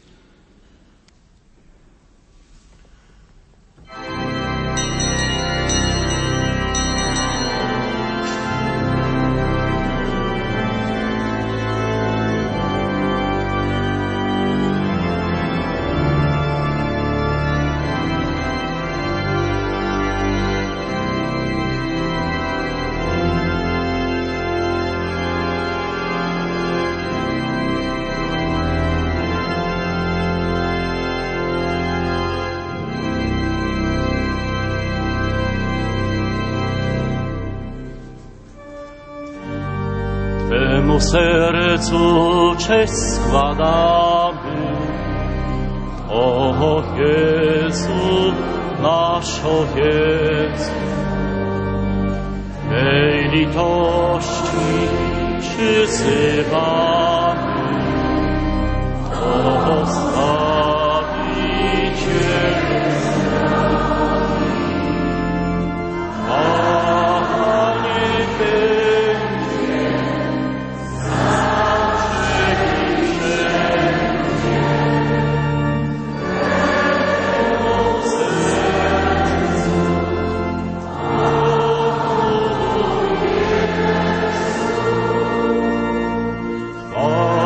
Twemu sercu cześć składamy, o Jezu, nasz Ojciec. Tej litości przyzywamy, o Zbawicielu. Oh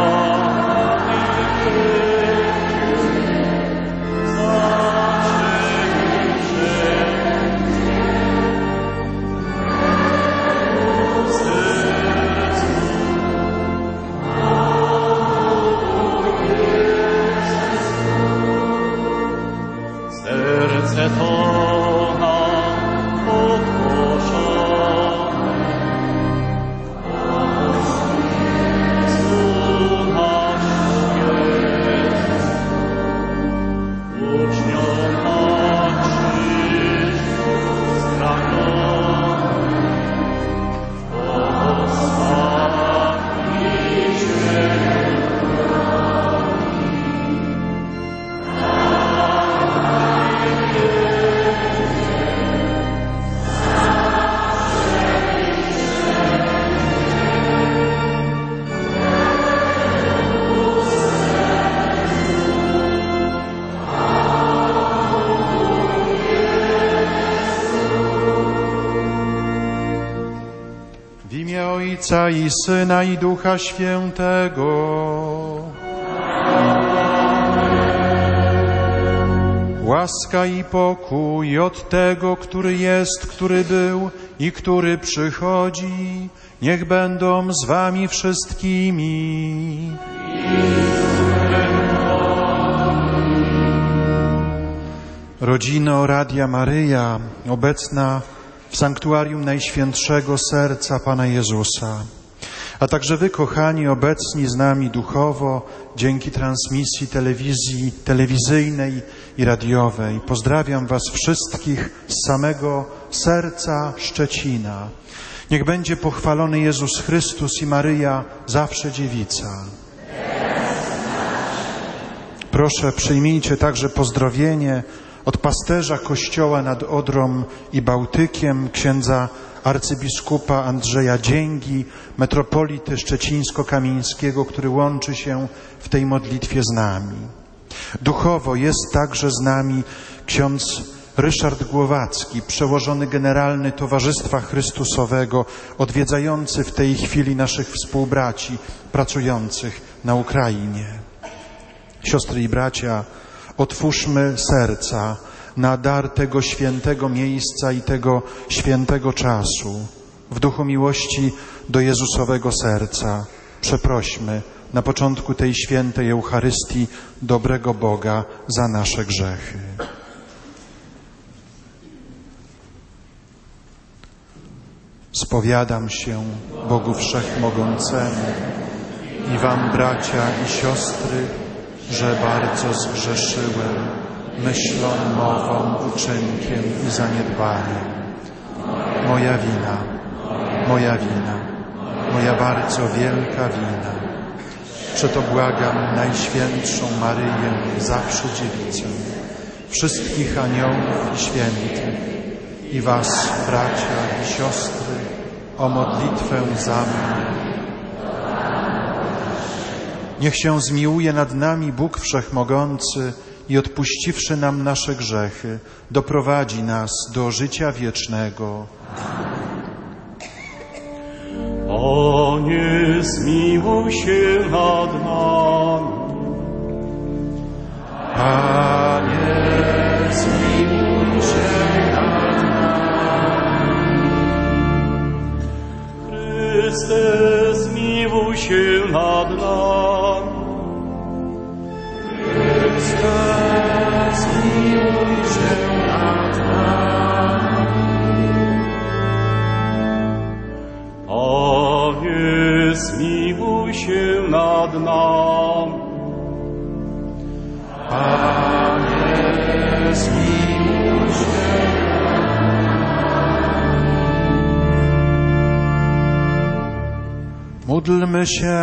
Ojca i Syna i Ducha Świętego. Łaska i pokój od Tego, który jest, który był i który przychodzi, niech będą z wami wszystkimi. Rodzino Radia Maryja, obecna w sanktuarium Najświętszego Serca Pana Jezusa, a także wy, kochani, obecni z nami duchowo dzięki transmisji telewizyjnej i radiowej. Pozdrawiam was wszystkich z samego serca Szczecina. Niech będzie pochwalony Jezus Chrystus i Maryja, zawsze dziewica. Proszę, przyjmijcie także pozdrowienie od pasterza Kościoła nad Odrą i Bałtykiem, księdza arcybiskupa Andrzeja Dzięgi, metropolity szczecińsko-kamieńskiego, który łączy się w tej modlitwie z nami. Duchowo jest także z nami ksiądz Ryszard Głowacki, przełożony generalny Towarzystwa Chrystusowego, odwiedzający w tej chwili naszych współbraci pracujących na Ukrainie. Siostry i bracia, otwórzmy serca na dar tego świętego miejsca i tego świętego czasu. W duchu miłości do Jezusowego serca przeprośmy na początku tej świętej Eucharystii dobrego Boga za nasze grzechy. Spowiadam się Bogu Wszechmogącemu i wam, bracia i siostry, że bardzo zgrzeszyłem myślą, mową, uczynkiem i zaniedbaniem. Moja wina, moja bardzo wielka wina. Przeto błagam Najświętszą Maryję, zawsze dziewicę, wszystkich aniołów i świętych i was, bracia i siostry, o modlitwę za mnie. Niech się zmiłuje nad nami Bóg Wszechmogący i odpuściwszy nam nasze grzechy, doprowadzi nas do życia wiecznego. Panie, zmiłuj się nad nami. Panie, zmiłuj się nad nami. Chryste, zmiłuj się nad nami. Chryste, zmiłuj się nad nami. Panie, zmiłuj się nad nami. Panie, zmiłuj się nad nami. Módlmy się.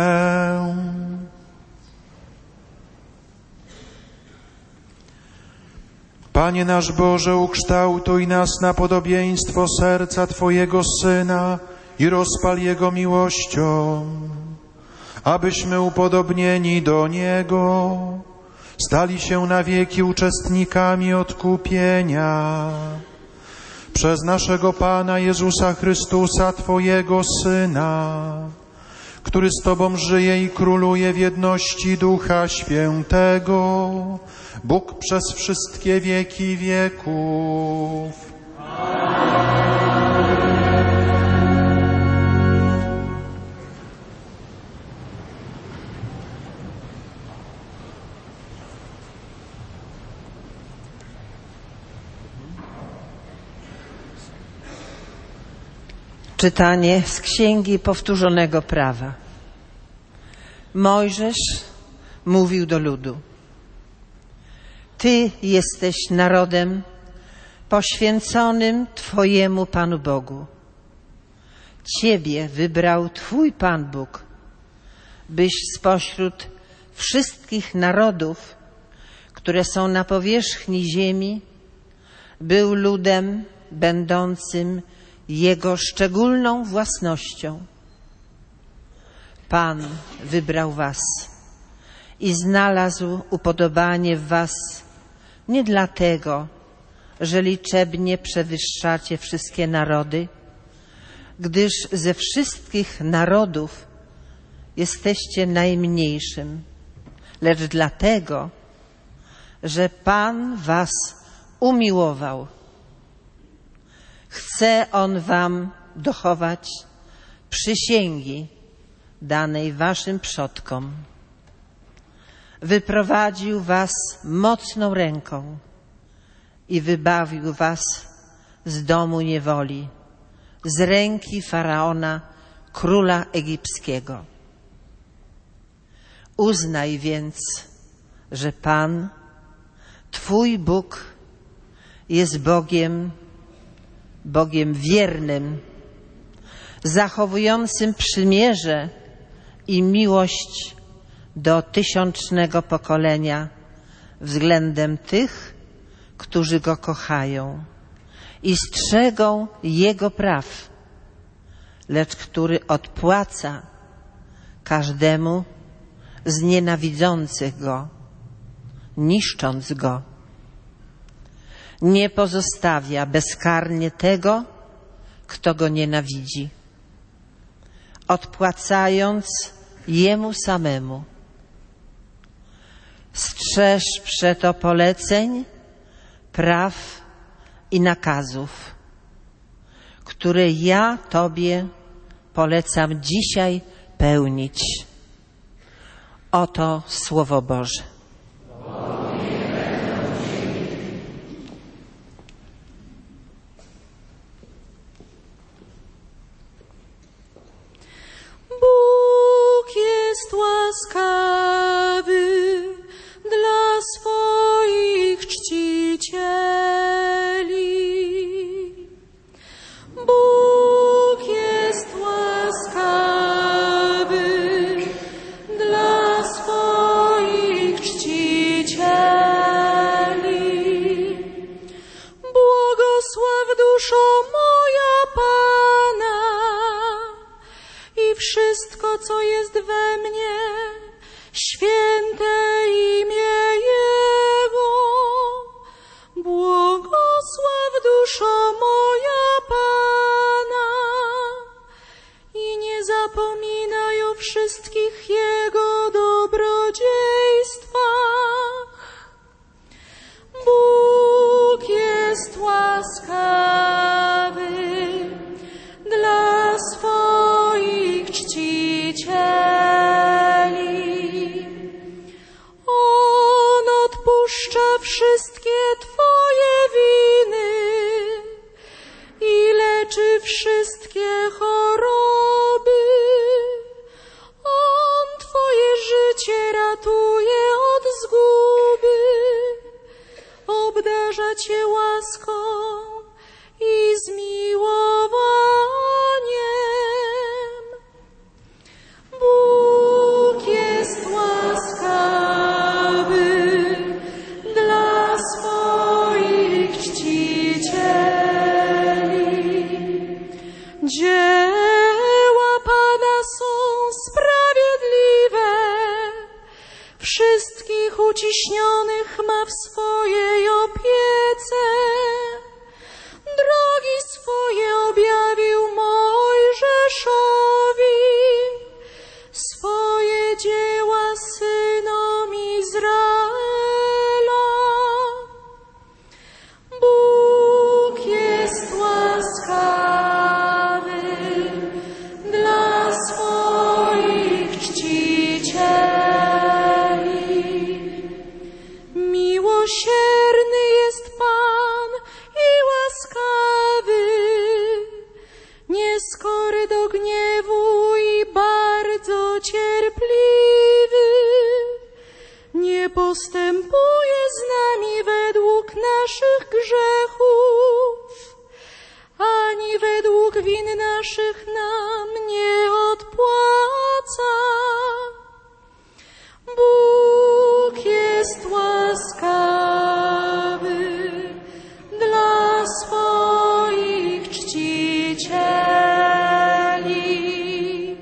Panie nasz Boże, ukształtuj nas na podobieństwo serca Twojego Syna i rozpal Jego miłością, abyśmy upodobnieni do Niego stali się na wieki uczestnikami odkupienia. Przez naszego Pana Jezusa Chrystusa, Twojego Syna, który z Tobą żyje i króluje w jedności Ducha Świętego, Bóg przez wszystkie wieki wieków. Czytanie z Księgi Powtórzonego Prawa. Mojżesz mówił do ludu: Ty jesteś narodem poświęconym Twojemu Panu Bogu. Ciebie wybrał Twój Pan Bóg, byś spośród wszystkich narodów, które są na powierzchni ziemi, był ludem będącym Jego szczególną własnością. Pan wybrał was i znalazł upodobanie w was nie dlatego, że liczebnie przewyższacie wszystkie narody, gdyż ze wszystkich narodów jesteście najmniejszym, lecz dlatego, że Pan was umiłował. Chce On wam dochować przysięgi danej waszym przodkom. Wyprowadził was mocną ręką i wybawił was z domu niewoli, z ręki Faraona, króla egipskiego. Uznaj więc, że Pan, Twój Bóg, jest Bogiem wiernym, zachowującym przymierze i miłość do tysiącznego pokolenia względem tych, którzy Go kochają i strzegą Jego praw, lecz który odpłaca każdemu z nienawidzących Go, niszcząc Go. Nie pozostawia bezkarnie tego, kto Go nienawidzi, odpłacając Jemu samemu. Strzeż przeto poleceń, praw i nakazów, które ja Tobie polecam dzisiaj pełnić. Oto Słowo Boże. Bóg jest łaskawy dla swoich czcicieli. Bóg jest łaskawy dla swoich czcicieli. Błogosław duszo moja Pana i wszystko, co jest we mnie, święte imię Jego. Błogosław duszo moja Pana i nie zapominaj o wszystkich Jego dobrodziejstwach. Bóg jest łaskawy dla swoich czcicieli. On odpuszcza wszystkie Twoje winy i leczy wszystkie choroby. On Twoje życie ratuje od zguby, obdarza Cię łaską i zmiłowaniem. Bóg jest łaskawy dla swoich czcicieli. Dzieła Pana są sprawiedliwe, wszystkich uciśnionych ma w swojej opiece. Drogi swoje objawił Mojżeszowi, swoje dzieła synom Izraela. Bóg jest łaskawy dla swoich czcicieli. Miłosierny jest Pan i łaskawy, nieskory do gniewu i bardzo cierpliwy. Nie postępuje z nami według naszych grzechów, ani według win naszych nam nie odpłaca. Bóg jest łaskawy dla swoich czcicieli.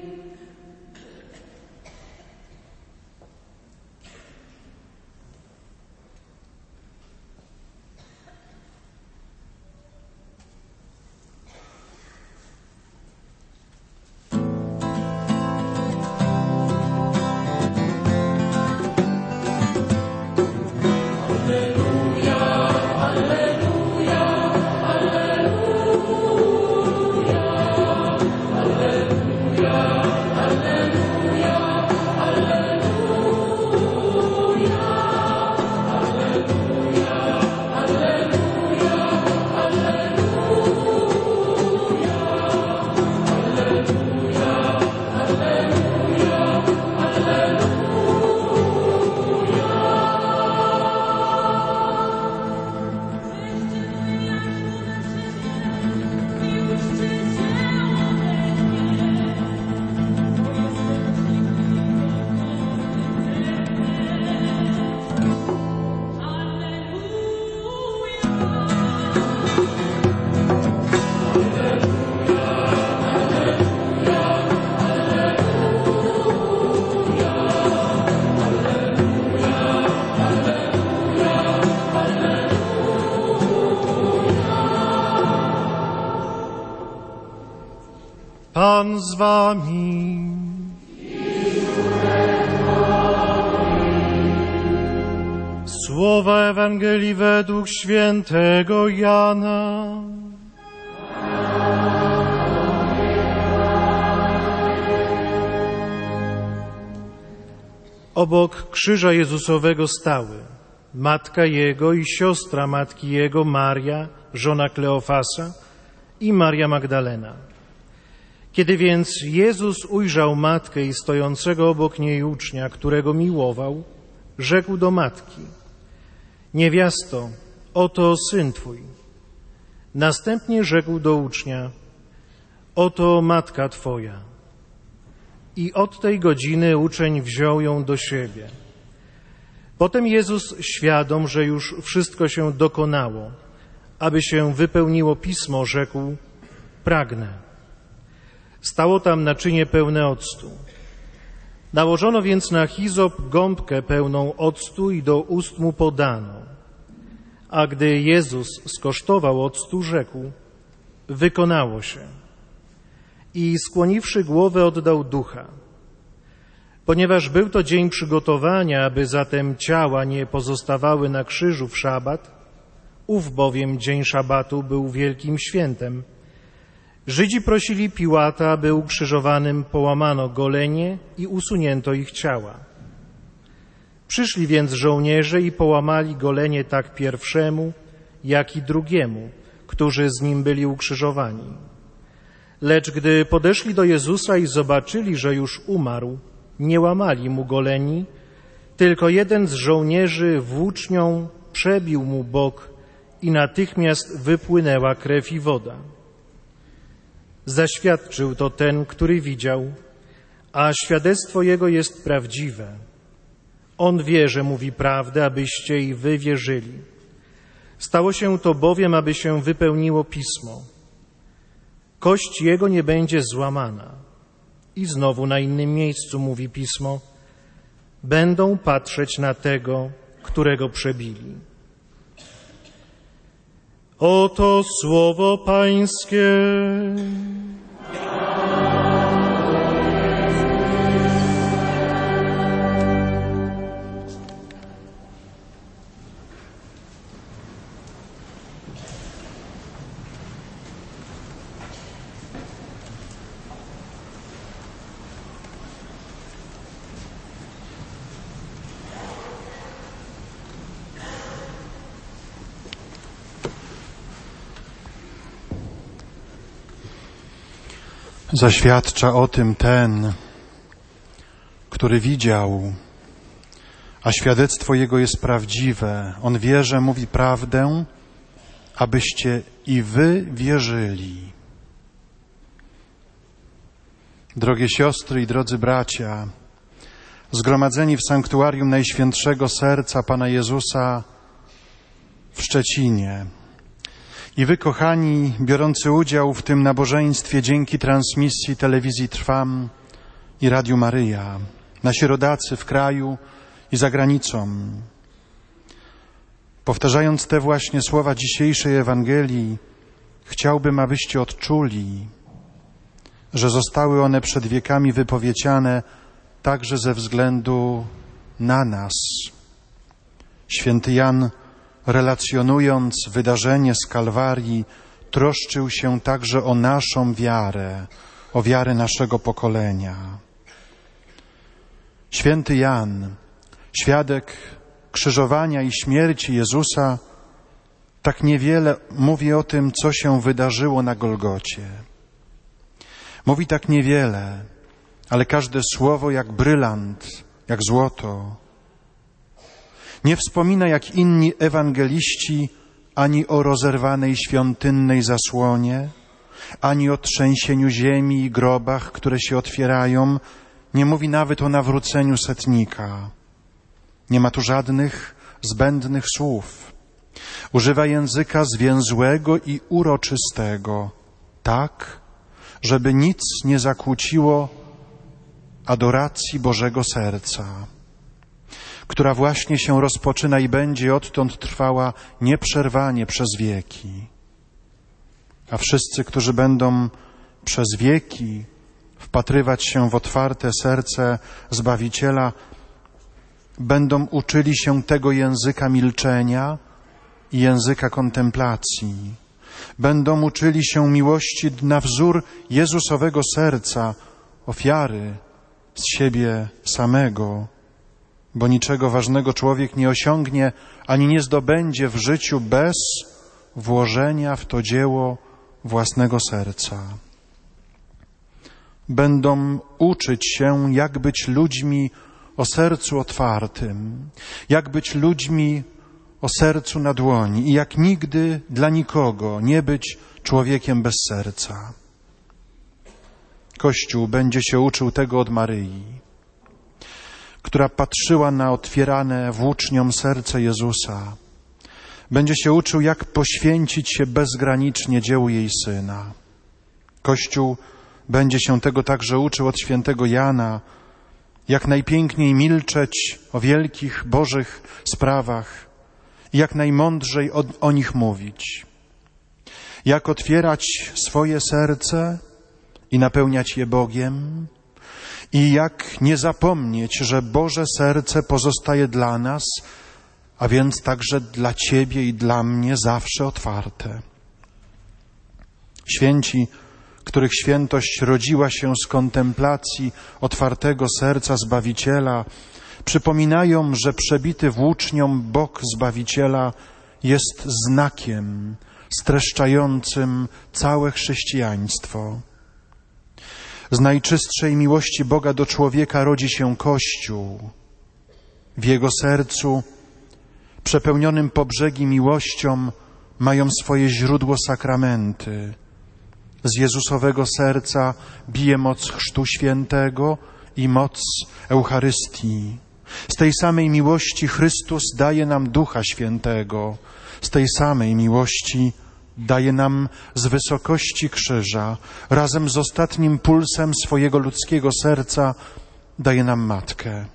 Pan z wami. Słowa Ewangelii według świętego Jana. Obok krzyża Jezusowego stały matka Jego i siostra matki Jego, Maria, żona Kleofasa, i Maria Magdalena. Kiedy więc Jezus ujrzał matkę i stojącego obok niej ucznia, którego miłował, rzekł do matki: niewiasto, oto syn twój. Następnie rzekł do ucznia: oto matka twoja. I od tej godziny uczeń wziął ją do siebie. Potem Jezus, świadom, że już wszystko się dokonało, aby się wypełniło Pismo, rzekł: pragnę. Stało tam naczynie pełne octu. Nałożono więc na hizop gąbkę pełną octu i do ust mu podano. A gdy Jezus skosztował octu, rzekł: wykonało się. I skłoniwszy głowę, oddał ducha. Ponieważ był to dzień przygotowania, aby zatem ciała nie pozostawały na krzyżu w szabat, ów bowiem dzień szabatu był wielkim świętem, Żydzi prosili Piłata, aby ukrzyżowanym połamano golenie i usunięto ich ciała. Przyszli więc żołnierze i połamali golenie tak pierwszemu, jak i drugiemu, którzy z nim byli ukrzyżowani. Lecz gdy podeszli do Jezusa i zobaczyli, że już umarł, nie łamali mu goleni, tylko jeden z żołnierzy włócznią przebił mu bok i natychmiast wypłynęła krew i woda. Zaświadczył to ten, który widział, a świadectwo jego jest prawdziwe. On wie, że mówi prawdę, abyście i wy wierzyli. Stało się to bowiem, aby się wypełniło Pismo. Kość jego nie będzie złamana. I znowu na innym miejscu mówi Pismo: będą patrzeć na tego, którego przebili. Oto słowo Pańskie. Zaświadcza o tym ten, który widział, a świadectwo jego jest prawdziwe. On wie, że mówi prawdę, abyście i wy wierzyli. Drogie siostry i drodzy bracia, zgromadzeni w sanktuarium Najświętszego Serca Pana Jezusa w Szczecinie, i wy, kochani, biorący udział w tym nabożeństwie dzięki transmisji telewizji Trwam i Radiu Maryja, nasi rodacy w kraju i za granicą. Powtarzając te właśnie słowa dzisiejszej Ewangelii, chciałbym, abyście odczuli, że zostały one przed wiekami wypowiedziane także ze względu na nas. Święty Jan, relacjonując wydarzenie z Kalwarii, troszczył się także o naszą wiarę, o wiarę naszego pokolenia. Święty Jan, świadek krzyżowania i śmierci Jezusa, tak niewiele mówi o tym, co się wydarzyło na Golgocie. Mówi tak niewiele, ale każde słowo jak brylant, jak złoto. Nie wspomina jak inni ewangeliści ani o rozerwanej świątynnej zasłonie, ani o trzęsieniu ziemi i grobach, które się otwierają. Nie mówi nawet o nawróceniu setnika. Nie ma tu żadnych zbędnych słów. Używa języka zwięzłego i uroczystego, tak, żeby nic nie zakłóciło adoracji Bożego Serca, która właśnie się rozpoczyna i będzie odtąd trwała nieprzerwanie przez wieki. A wszyscy, którzy będą przez wieki wpatrywać się w otwarte serce Zbawiciela, będą uczyli się tego języka milczenia i języka kontemplacji. Będą uczyli się miłości na wzór Jezusowego serca, ofiary z siebie samego, bo niczego ważnego człowiek nie osiągnie ani nie zdobędzie w życiu bez włożenia w to dzieło własnego serca. Będą uczyć się, jak być ludźmi o sercu otwartym, jak być ludźmi o sercu na dłoni i jak nigdy dla nikogo nie być człowiekiem bez serca. Kościół będzie się uczył tego od Maryi, która patrzyła na otwierane włócznią serce Jezusa. Będzie się uczył, jak poświęcić się bezgranicznie dziełu jej Syna. Kościół będzie się tego także uczył od świętego Jana, jak najpiękniej milczeć o wielkich Bożych sprawach i jak najmądrzej o nich mówić. Jak otwierać swoje serce i napełniać je Bogiem i jak nie zapomnieć, że Boże serce pozostaje dla nas, a więc także dla Ciebie i dla mnie zawsze otwarte. Święci, których świętość rodziła się z kontemplacji otwartego serca Zbawiciela, przypominają, że przebity włócznią bok Zbawiciela jest znakiem streszczającym całe chrześcijaństwo. Z najczystszej miłości Boga do człowieka rodzi się Kościół. W jego sercu, przepełnionym po brzegi miłością, mają swoje źródło sakramenty. Z Jezusowego serca bije moc Chrztu Świętego i moc Eucharystii. Z tej samej miłości Chrystus daje nam Ducha Świętego. Z tej samej miłości daje nam z wysokości krzyża, razem z ostatnim pulsem swojego ludzkiego serca, daje nam Matkę.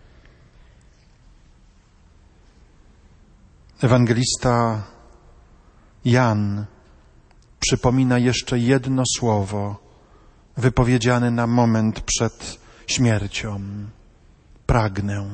Ewangelista Jan przypomina jeszcze jedno słowo wypowiedziane na moment przed śmiercią. Pragnę.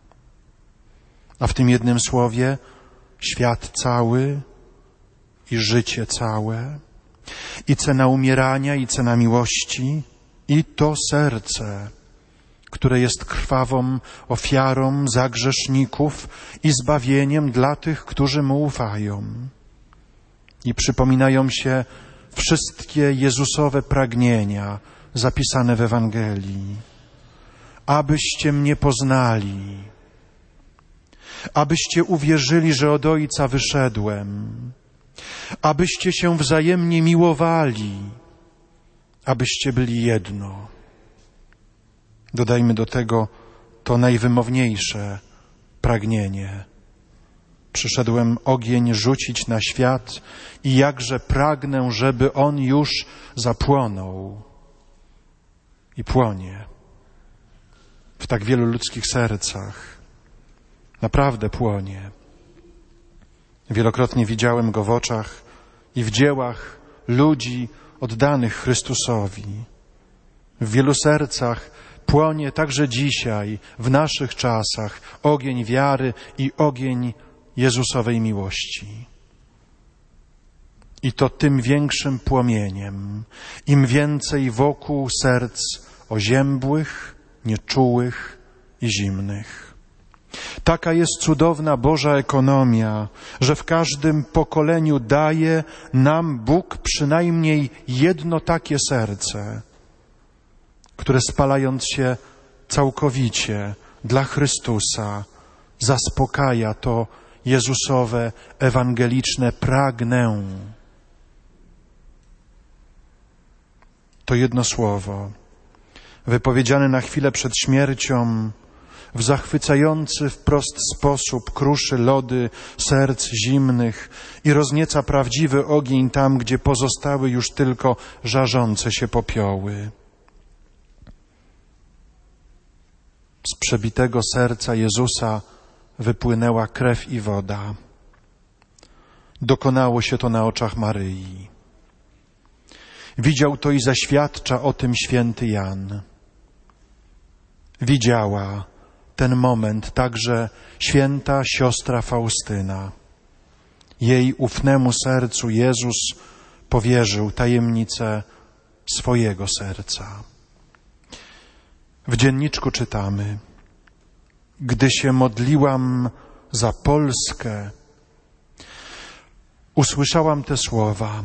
A w tym jednym słowie świat cały i życie całe, i cena umierania, i cena miłości, i to serce, które jest krwawą ofiarą za grzeszników i zbawieniem dla tych, którzy Mu ufają. I przypominają się wszystkie Jezusowe pragnienia zapisane w Ewangelii. Abyście mnie poznali, abyście uwierzyli, że od Ojca wyszedłem, abyście się wzajemnie miłowali, abyście byli jedno. Dodajmy do tego to najwymowniejsze pragnienie. Przyszedłem ogień rzucić na świat i jakże pragnę, żeby on już zapłonął i płonie w tak wielu ludzkich sercach. Naprawdę płonie. Wielokrotnie widziałem go w oczach i w dziełach ludzi oddanych Chrystusowi. W wielu sercach płonie także dzisiaj, w naszych czasach, ogień wiary i ogień Jezusowej miłości. I to tym większym płomieniem, im więcej wokół serc oziębłych, nieczułych i zimnych. Taka jest cudowna Boża ekonomia, że w każdym pokoleniu daje nam Bóg przynajmniej jedno takie serce, które spalając się całkowicie dla Chrystusa zaspokaja to Jezusowe, ewangeliczne pragnę. To jedno słowo, wypowiedziane na chwilę przed śmiercią, w zachwycający wprost sposób kruszy lody serc zimnych i roznieca prawdziwy ogień tam, gdzie pozostały już tylko żarzące się popioły. Z przebitego serca Jezusa wypłynęła krew i woda. Dokonało się to na oczach Maryi. Widział to i zaświadcza o tym święty Jan. Widziała ten moment także święta siostra Faustyna. Jej ufnemu sercu Jezus powierzył tajemnicę swojego serca. W dzienniczku czytamy: gdy się modliłam za Polskę, usłyszałam te słowa: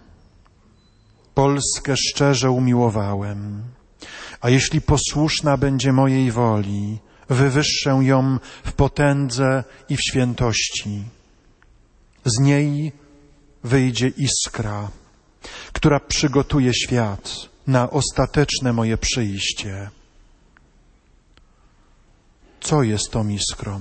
Polskę szczerze umiłowałem, a jeśli posłuszna będzie mojej woli, wywyższę ją w potędze i w świętości. Z niej wyjdzie iskra, która przygotuje świat na ostateczne moje przyjście. Co jest tą iskrą?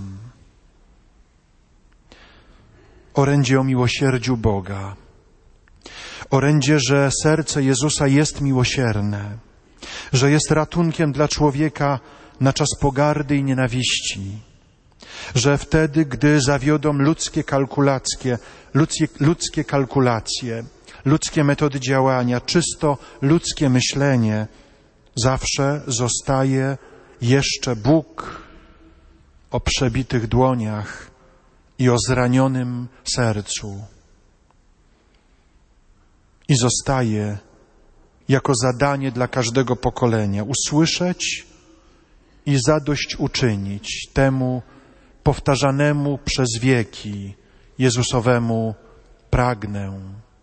Orędzie o miłosierdziu Boga. Orędzie, że serce Jezusa jest miłosierne, że jest ratunkiem dla człowieka na czas pogardy i nienawiści, że wtedy, gdy zawiodą ludzkie kalkulacje, ludzkie metody działania, czysto ludzkie myślenie, zawsze zostaje jeszcze Bóg o przebitych dłoniach i o zranionym sercu. I zostaje jako zadanie dla każdego pokolenia usłyszeć i zadośćuczynić temu powtarzanemu przez wieki Jezusowemu pragnę.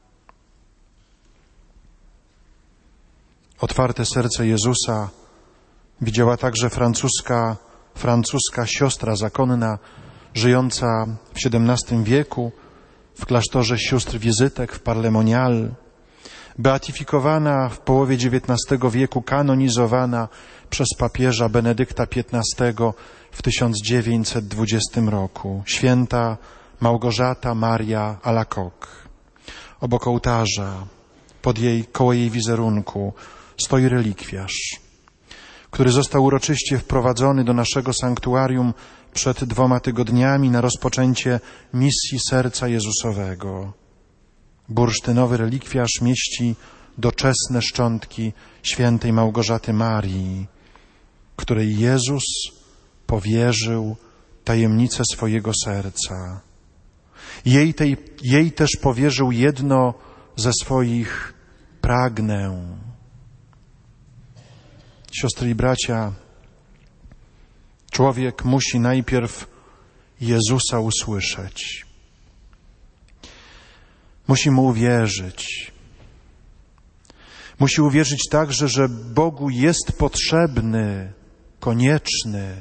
Otwarte serce Jezusa widziała także francuska siostra zakonna, żyjąca w XVII wieku w klasztorze sióstr wizytek w Parlemonial, beatyfikowana w połowie XIX wieku, kanonizowana przez papieża Benedykta XV w 1920 roku. Święta Małgorzata Maria Alacoque. Obok ołtarza, koło jej wizerunku stoi relikwiarz, który został uroczyście wprowadzony do naszego sanktuarium przed 2 tygodniami na rozpoczęcie misji Serca Jezusowego. Bursztynowy relikwiarz mieści doczesne szczątki świętej Małgorzaty Marii, której Jezus powierzył tajemnicę swojego serca. Jej też powierzył jedno ze swoich pragnę. Siostry i bracia, człowiek musi najpierw Jezusa usłyszeć. Musi Mu uwierzyć. Musi uwierzyć także, że Bogu jest potrzebny, konieczny.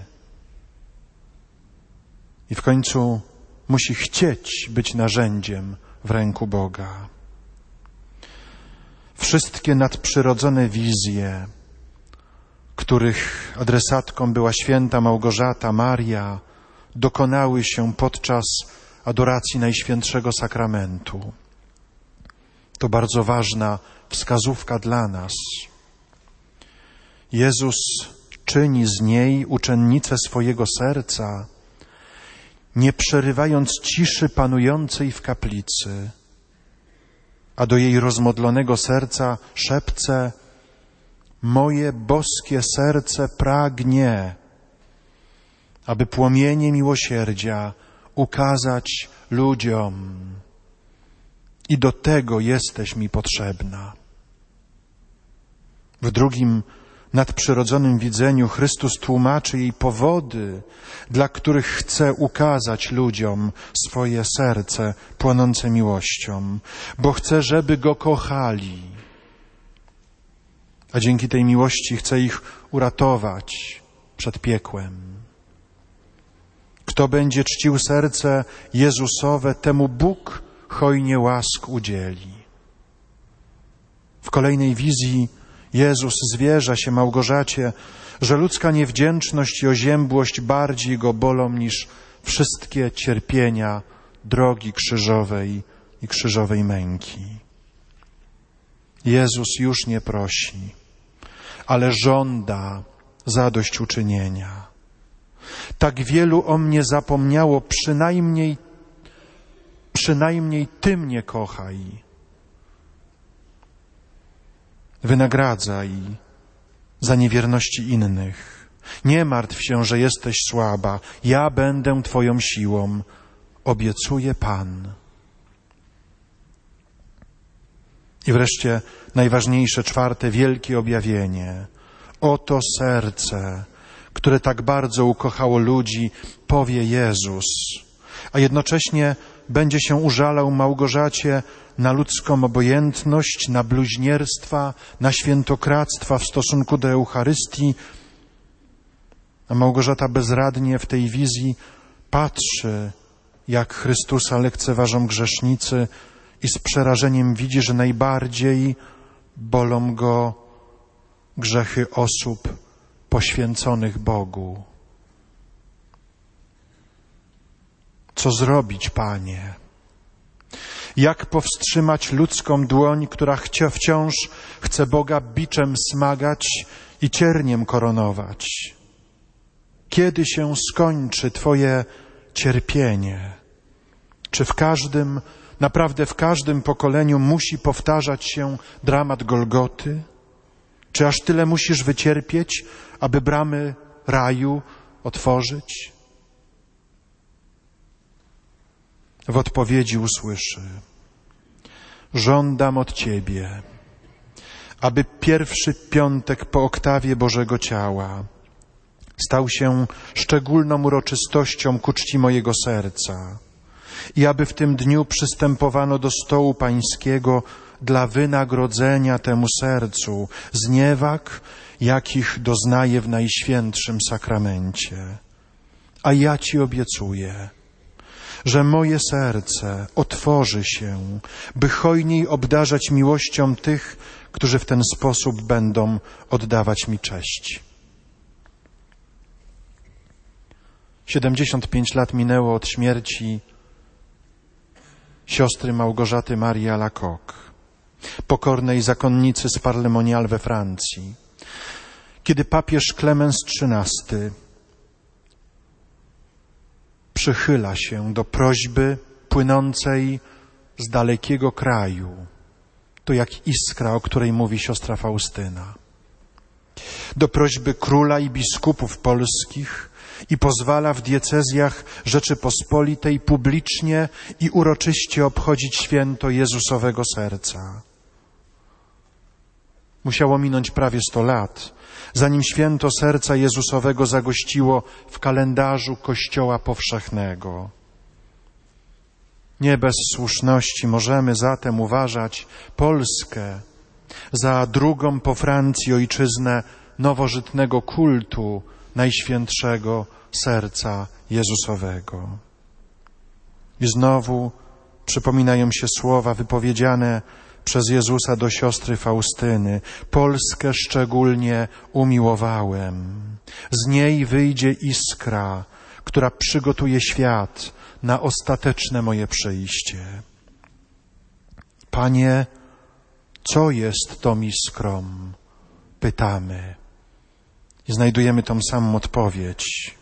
I w końcu musi chcieć być narzędziem w ręku Boga. Wszystkie nadprzyrodzone wizje, których adresatką była święta Małgorzata Maria, dokonały się podczas adoracji Najświętszego Sakramentu. To bardzo ważna wskazówka dla nas. Jezus czyni z niej uczennicę swojego serca, nie przerywając ciszy panującej w kaplicy, a do jej rozmodlonego serca szepce: moje boskie serce pragnie, aby płomienie miłosierdzia ukazać ludziom. I do tego jesteś mi potrzebna. W drugim nadprzyrodzonym widzeniu Chrystus tłumaczy jej powody, dla których chce ukazać ludziom swoje serce płonące miłością, bo chce, żeby Go kochali. A dzięki tej miłości chce ich uratować przed piekłem. Kto będzie czcił serce Jezusowe, temu Bóg hojnie łask udzieli. W kolejnej wizji Jezus zwierza się Małgorzacie, że ludzka niewdzięczność i oziębłość bardziej Go bolą niż wszystkie cierpienia drogi krzyżowej i krzyżowej męki. Jezus już nie prosi, ale żąda zadośćuczynienia. Tak wielu o mnie zapomniało, przynajmniej Ty mnie kochaj. Wynagradzaj za niewierności innych. Nie martw się, że jesteś słaba. Ja będę Twoją siłą, obiecuje Pan. I wreszcie najważniejsze, czwarte, wielkie objawienie. Oto serce, które tak bardzo ukochało ludzi, powie Jezus, a jednocześnie będzie się użalał Małgorzacie na ludzką obojętność, na bluźnierstwa, na świętokradztwa w stosunku do Eucharystii. A Małgorzata bezradnie w tej wizji patrzy, jak Chrystusa lekceważą grzesznicy i z przerażeniem widzi, że najbardziej bolą go grzechy osób poświęconych Bogu. Co zrobić, Panie? Jak powstrzymać ludzką dłoń, która wciąż chce Boga biczem smagać i cierniem koronować? Kiedy się skończy Twoje cierpienie? Czy naprawdę w każdym pokoleniu musi powtarzać się dramat Golgoty? Czy aż tyle musisz wycierpieć, aby bramy raju otworzyć? W odpowiedzi usłyszy: żądam od Ciebie, aby pierwszy piątek po oktawie Bożego Ciała stał się szczególną uroczystością ku czci mojego serca i aby w tym dniu przystępowano do stołu Pańskiego dla wynagrodzenia temu sercu zniewag, jakich doznaje w Najświętszym Sakramencie. A ja Ci obiecuję, że moje serce otworzy się, by hojniej obdarzać miłością tych, którzy w ten sposób będą oddawać mi cześć. 75 lat minęło od śmierci siostry Małgorzaty Marii Alacoque, pokornej zakonnicy z Parlemonial we Francji, kiedy papież Klemens XIII przychyla się do prośby płynącej z dalekiego kraju, to jak iskra, o której mówi siostra Faustyna, do prośby króla i biskupów polskich i pozwala w diecezjach Rzeczypospolitej publicznie i uroczyście obchodzić święto Jezusowego Serca. Musiało minąć prawie 100 lat, zanim święto Serca Jezusowego zagościło w kalendarzu Kościoła Powszechnego. Nie bez słuszności możemy zatem uważać Polskę za drugą po Francji ojczyznę nowożytnego kultu Najświętszego Serca Jezusowego. I znowu przypominają się słowa wypowiedziane przez Jezusa do siostry Faustyny. Polskę szczególnie umiłowałem. Z niej wyjdzie iskra, która przygotuje świat na ostateczne moje przyjście. Panie, co jest tą iskrą? Pytamy. I znajdujemy tą samą odpowiedź.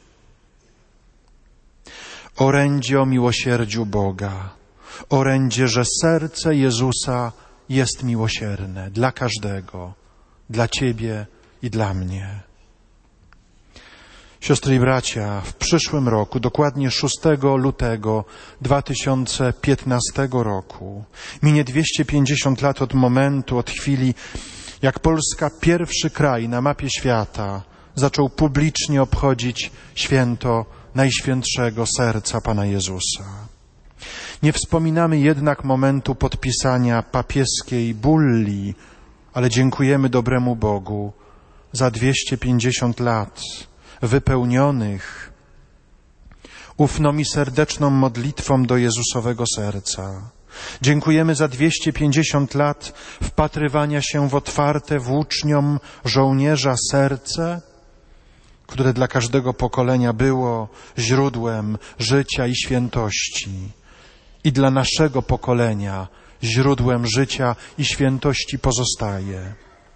Orędzie o miłosierdziu Boga. Orędzie, że serce Jezusa jest miłosierne dla każdego, dla Ciebie i dla mnie. Siostry i bracia, w przyszłym roku, dokładnie 6 lutego 2015 roku, minie 250 lat od momentu, od chwili, jak Polska, pierwszy kraj na mapie świata, zaczął publicznie obchodzić święto Najświętszego Serca Pana Jezusa. Nie wspominamy jednak momentu podpisania papieskiej bulli, ale dziękujemy dobremu Bogu za 250 lat wypełnionych ufną i serdeczną modlitwą do Jezusowego Serca. Dziękujemy za 250 lat wpatrywania się w otwarte włóczniom żołnierza serce, które dla każdego pokolenia było źródłem życia i świętości. I dla naszego pokolenia źródłem życia i świętości pozostaje.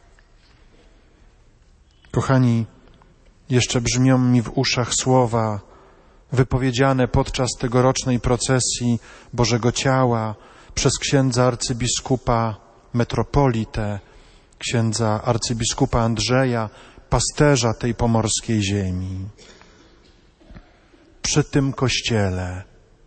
Kochani, jeszcze brzmią mi w uszach słowa wypowiedziane podczas tegorocznej procesji Bożego Ciała przez księdza arcybiskupa metropolitę, księdza arcybiskupa Andrzeja, pasterza tej pomorskiej ziemi. Przy tym kościele,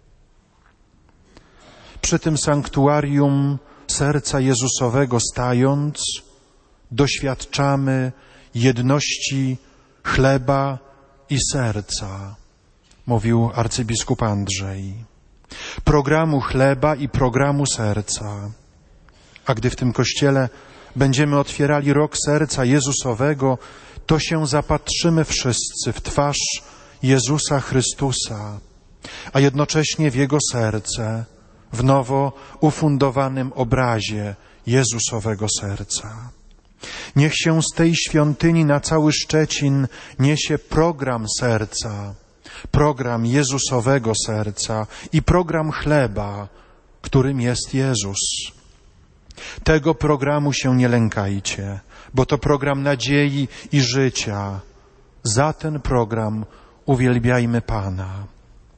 przy tym sanktuarium serca Jezusowego stając, doświadczamy jedności chleba i serca, mówił arcybiskup Andrzej. Programu chleba i programu serca. A gdy w tym kościele będziemy otwierali rok serca Jezusowego, to się zapatrzymy wszyscy w twarz Jezusa Chrystusa, a jednocześnie w Jego serce, w nowo ufundowanym obrazie Jezusowego serca. Niech się z tej świątyni na cały Szczecin niesie program serca, program Jezusowego serca i program chleba, którym jest Jezus. Tego programu się nie lękajcie, bo to program nadziei i życia. Za ten program uwielbiajmy Pana.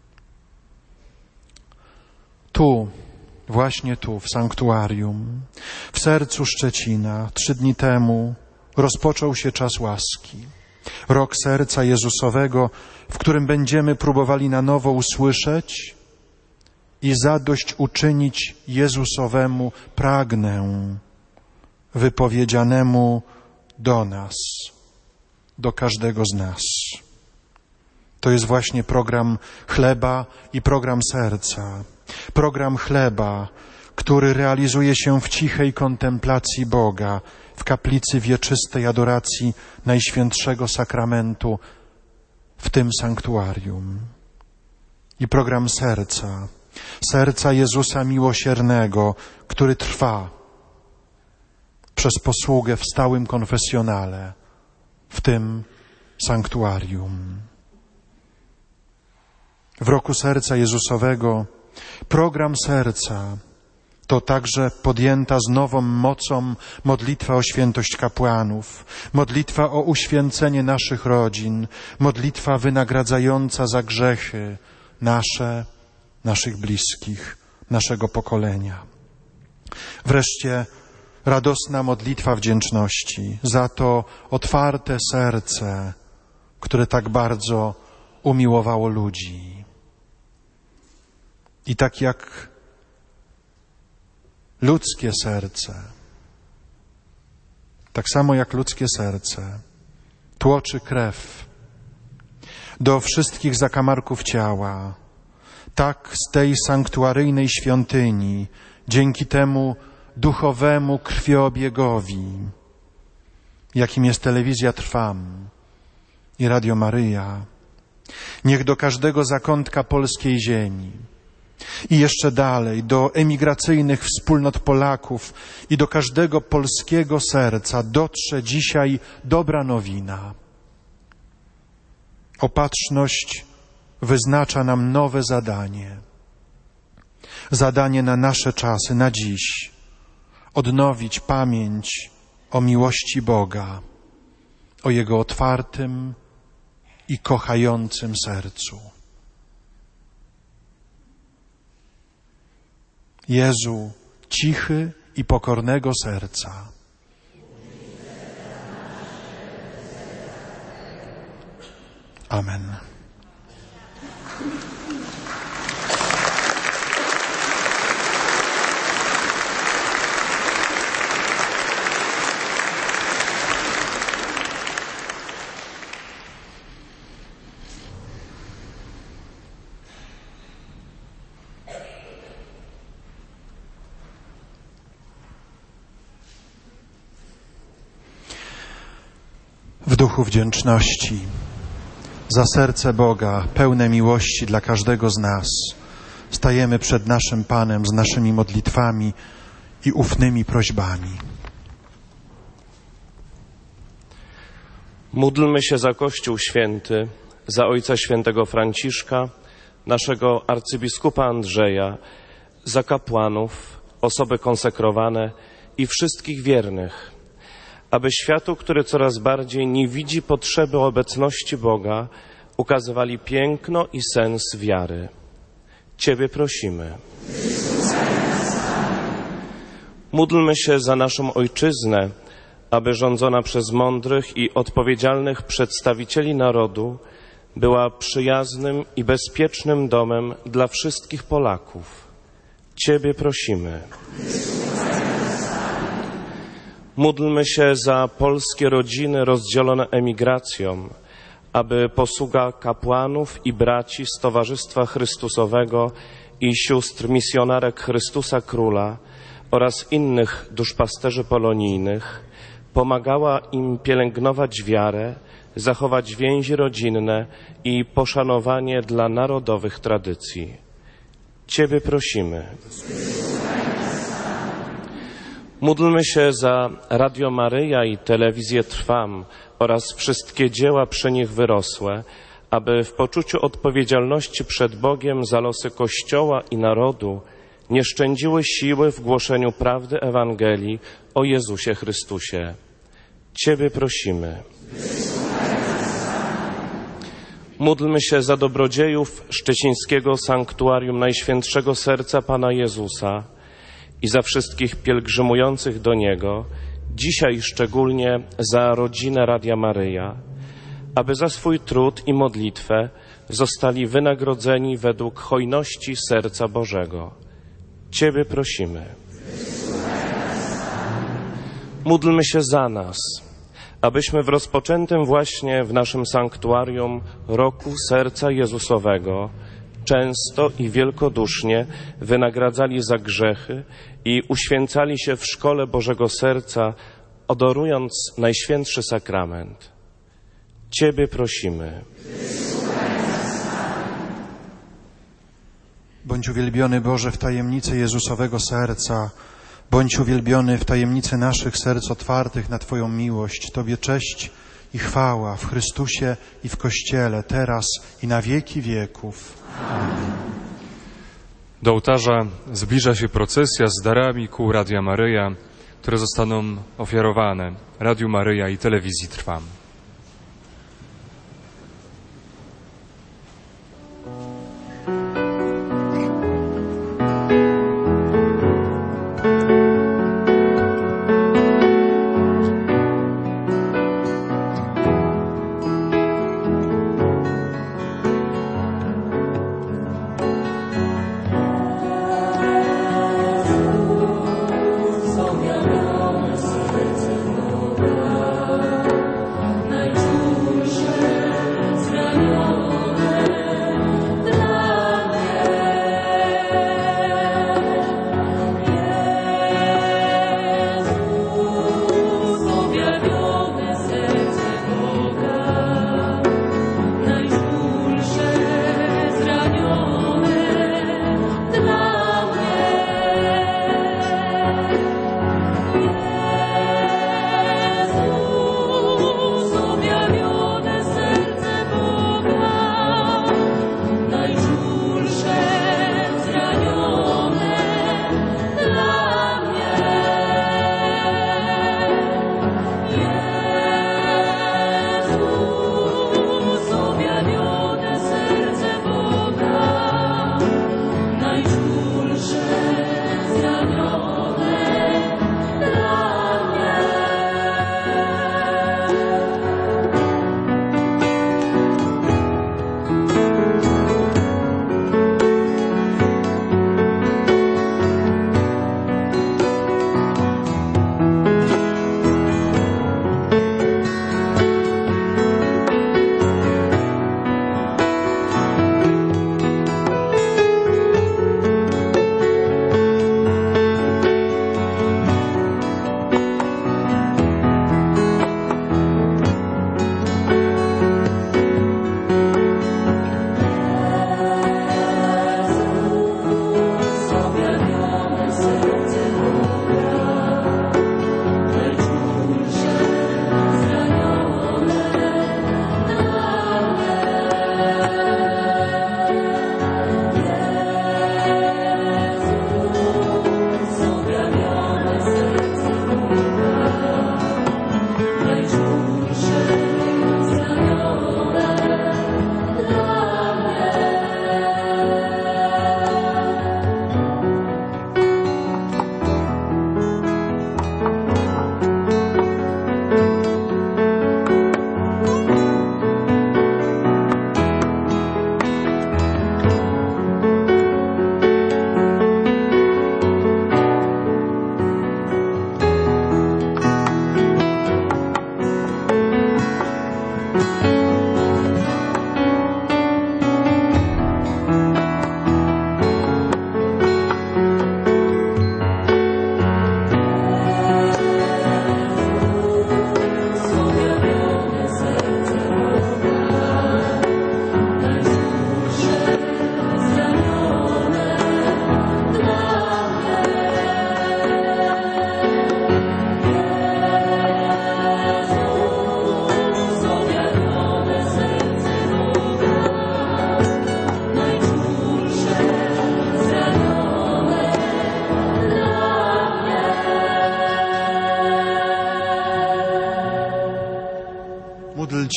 Tu, właśnie tu, w sanktuarium, w sercu Szczecina, 3 dni temu rozpoczął się czas łaski. Rok serca Jezusowego, w którym będziemy próbowali na nowo usłyszeć i zadośćuczynić Jezusowemu pragnę, wypowiedzianemu do nas, do każdego z nas. To jest właśnie program chleba i program serca. Program chleba, który realizuje się w cichej kontemplacji Boga, w kaplicy wieczystej adoracji Najświętszego Sakramentu, w tym sanktuarium. I program serca, serca Jezusa miłosiernego, który trwa przez posługę w stałym konfesjonale, w tym sanktuarium. W roku serca Jezusowego program serca to także podjęta z nową mocą modlitwa o świętość kapłanów, modlitwa o uświęcenie naszych rodzin, modlitwa wynagradzająca za grzechy nasze, naszych bliskich, naszego pokolenia. Wreszcie radosna modlitwa wdzięczności za to otwarte serce, które tak bardzo umiłowało ludzi. I tak jak ludzkie serce, tak samo jak ludzkie serce tłoczy krew do wszystkich zakamarków ciała, tak z tej sanktuaryjnej świątyni, dzięki temu duchowemu krwiobiegowi, jakim jest Telewizja Trwam i Radio Maryja, niech do każdego zakątka polskiej ziemi i jeszcze dalej do emigracyjnych wspólnot Polaków i do każdego polskiego serca dotrze dzisiaj dobra nowina. Opatrzność wyznacza nam nowe zadanie. Zadanie na nasze czasy, na dziś. Odnowić pamięć o miłości Boga, o Jego otwartym i kochającym sercu. Jezu, cichy i pokornego serca. Amen. W duchu wdzięczności za serce Boga, pełne miłości dla każdego z nas, stajemy przed naszym Panem z naszymi modlitwami i ufnymi prośbami. Módlmy się za Kościół Święty, za Ojca Świętego Franciszka, naszego arcybiskupa Andrzeja, za kapłanów, osoby konsekrowane i wszystkich wiernych, aby światu, który coraz bardziej nie widzi potrzeby obecności Boga, ukazywali piękno i sens wiary. Ciebie prosimy. Módlmy się za naszą ojczyznę, aby rządzona przez mądrych i odpowiedzialnych przedstawicieli narodu była przyjaznym i bezpiecznym domem dla wszystkich Polaków. Ciebie prosimy. Módlmy się za polskie rodziny rozdzielone emigracją, aby posługa kapłanów i braci z Towarzystwa Chrystusowego i sióstr misjonarek Chrystusa Króla oraz innych duszpasterzy polonijnych pomagała im pielęgnować wiarę, zachować więzi rodzinne i poszanowanie dla narodowych tradycji. Ciebie prosimy. Módlmy się za Radio Maryja i Telewizję Trwam oraz wszystkie dzieła przy nich wyrosłe, aby w poczuciu odpowiedzialności przed Bogiem za losy Kościoła i narodu nie szczędziły siły w głoszeniu prawdy Ewangelii o Jezusie Chrystusie. Ciebie prosimy. Módlmy się za dobrodziejów szczecińskiego sanktuarium Najświętszego Serca Pana Jezusa i za wszystkich pielgrzymujących do Niego, dzisiaj szczególnie za rodzinę Radia Maryja, aby za swój trud i modlitwę zostali wynagrodzeni według hojności Serca Bożego. Ciebie prosimy. Módlmy się za nas, abyśmy w rozpoczętym właśnie w naszym sanktuarium roku Serca Jezusowego często i wielkodusznie wynagradzali za grzechy i uświęcali się w szkole Bożego Serca, adorując Najświętszy Sakrament. Ciebie prosimy. Bądź uwielbiony, Boże, w tajemnicy Jezusowego Serca. Bądź uwielbiony w tajemnicy naszych serc otwartych na Twoją miłość. Tobie cześć i chwała w Chrystusie i w Kościele, teraz i na wieki wieków. Amen. Do ołtarza zbliża się procesja z darami kół Radia Maryja, które zostaną ofiarowane Radiu Maryja i Telewizji Trwam.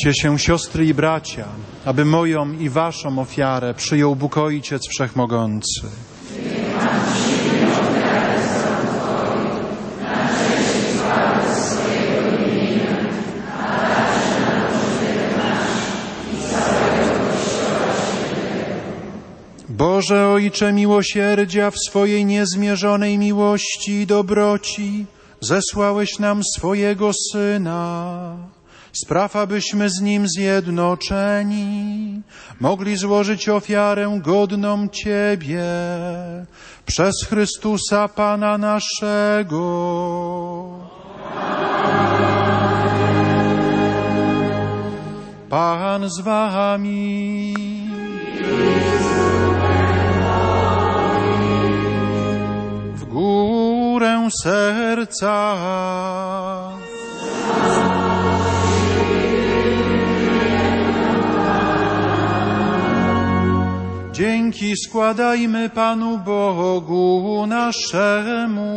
Módlcie się, siostry i bracia, aby moją i waszą ofiarę przyjął Bóg Ojciec Wszechmogący. Boże Ojcze miłosierdzia, w swojej niezmierzonej miłości i dobroci zesłałeś nam swojego Syna. Spraw, abyśmy z Nim zjednoczeni mogli złożyć ofiarę godną Ciebie przez Chrystusa Pana naszego. Pan z wami. W górę serca. Dzięki składajmy Panu Bogu naszemu.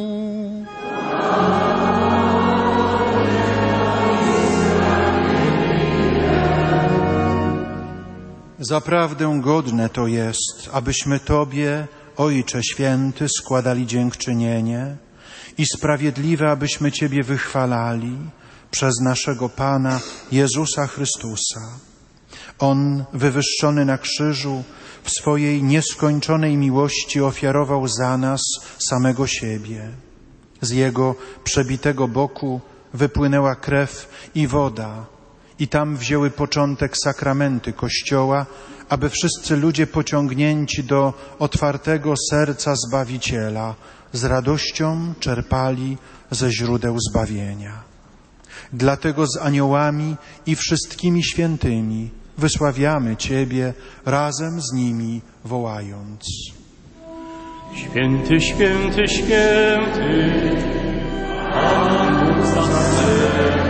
Zaprawdę godne to jest, abyśmy Tobie, Ojcze Święty, składali dziękczynienie i sprawiedliwe, abyśmy Ciebie wychwalali przez naszego Pana Jezusa Chrystusa. On, wywyższony na krzyżu, w swojej nieskończonej miłości ofiarował za nas samego siebie. Z Jego przebitego boku wypłynęła krew i woda i tam wzięły początek sakramenty Kościoła, aby wszyscy ludzie pociągnięci do otwartego serca Zbawiciela z radością czerpali ze źródeł zbawienia. Dlatego z aniołami i wszystkimi świętymi wysławiamy Ciebie razem z nimi wołając. Święty, święty, święty, Pan Bóg Zastępów,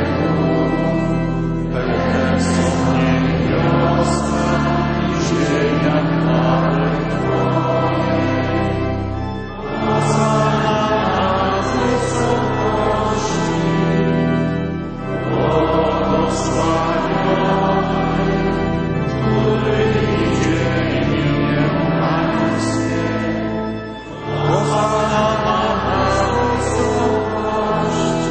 pełne są niebiosa i ziemia chwały Twojej. Hosana na wysokości, błogosławiony, który idzie imieniem Pańskie. Hosana na wysokości.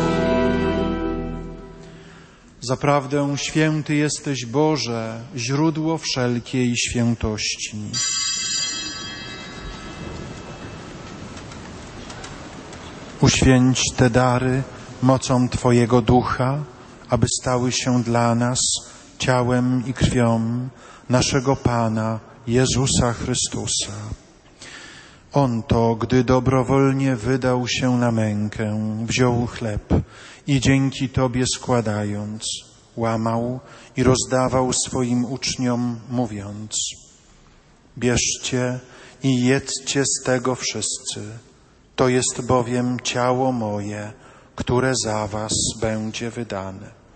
Zaprawdę święty jesteś, Boże, źródło wszelkiej świętości. Uświęć te dary mocą Twojego Ducha, aby stały się dla nas ciałem i krwią naszego Pana Jezusa Chrystusa. On to, gdy dobrowolnie wydał się na mękę, wziął chleb i dzięki Tobie składając, łamał i rozdawał swoim uczniom, mówiąc: bierzcie i jedzcie z tego wszyscy. To jest bowiem ciało moje, które za was będzie wydane.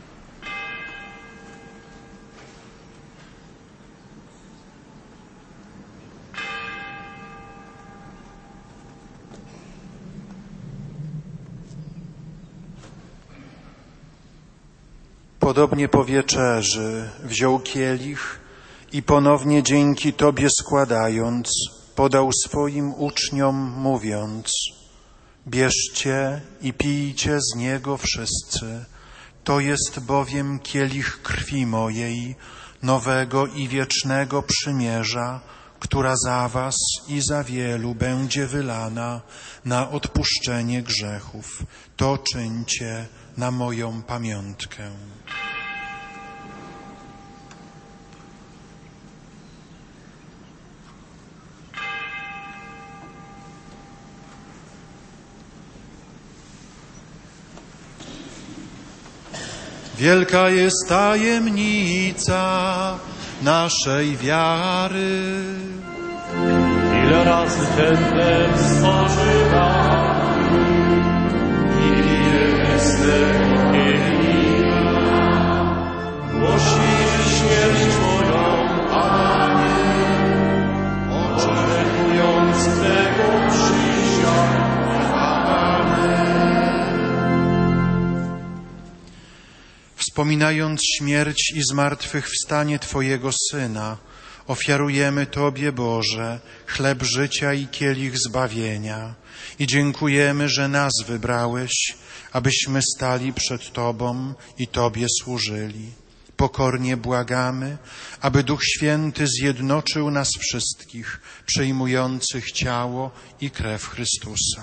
Podobnie po wieczerzy wziął kielich i ponownie dzięki Tobie składając, podał swoim uczniom, mówiąc: bierzcie i pijcie z niego wszyscy. To jest bowiem kielich krwi mojej, nowego i wiecznego przymierza, która za was i za wielu będzie wylana na odpuszczenie grzechów. To czyńcie na moją pamiątkę. Wielka jest tajemnica naszej wiary. Ile razy ten chleb spożywam i pijemy z tego kielicha, głosimy śmierć Twoją, Panie, oczekując Twego przyjścia. Wspominając śmierć i zmartwychwstanie Twojego Syna, ofiarujemy Tobie, Boże, chleb życia i kielich zbawienia i dziękujemy, że nas wybrałeś, abyśmy stali przed Tobą i Tobie służyli. Pokornie błagamy, aby Duch Święty zjednoczył nas wszystkich, przyjmujących ciało i krew Chrystusa.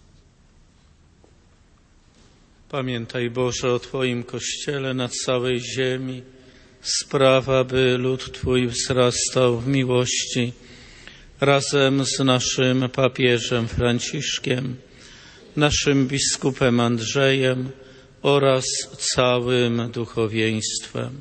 Pamiętaj, Boże, o Twoim Kościele na całej ziemi. Spraw, aby lud Twój wzrastał w miłości razem z naszym papieżem Franciszkiem, naszym biskupem Andrzejem oraz całym duchowieństwem.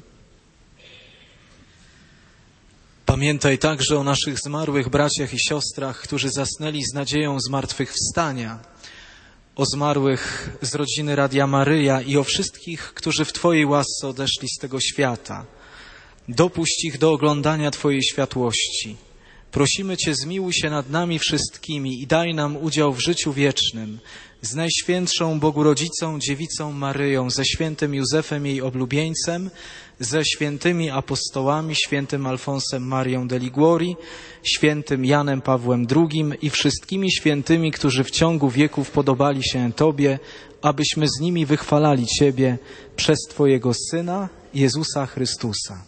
Pamiętaj także o naszych zmarłych braciach i siostrach, którzy zasnęli z nadzieją zmartwychwstania, o zmarłych z rodziny Radia Maryja i o wszystkich, którzy w Twojej łasce odeszli z tego świata. Dopuść ich do oglądania Twojej światłości. Prosimy Cię, zmiłuj się nad nami wszystkimi i daj nam udział w życiu wiecznym z Najświętszą Bogu Rodzicą, Dziewicą Maryją, ze świętym Józefem jej oblubieńcem, ze świętymi apostołami, świętym Alfonsem Marią de Liguori, świętym Janem Pawłem II i wszystkimi świętymi, którzy w ciągu wieków podobali się Tobie, abyśmy z nimi wychwalali Ciebie przez Twojego Syna, Jezusa Chrystusa.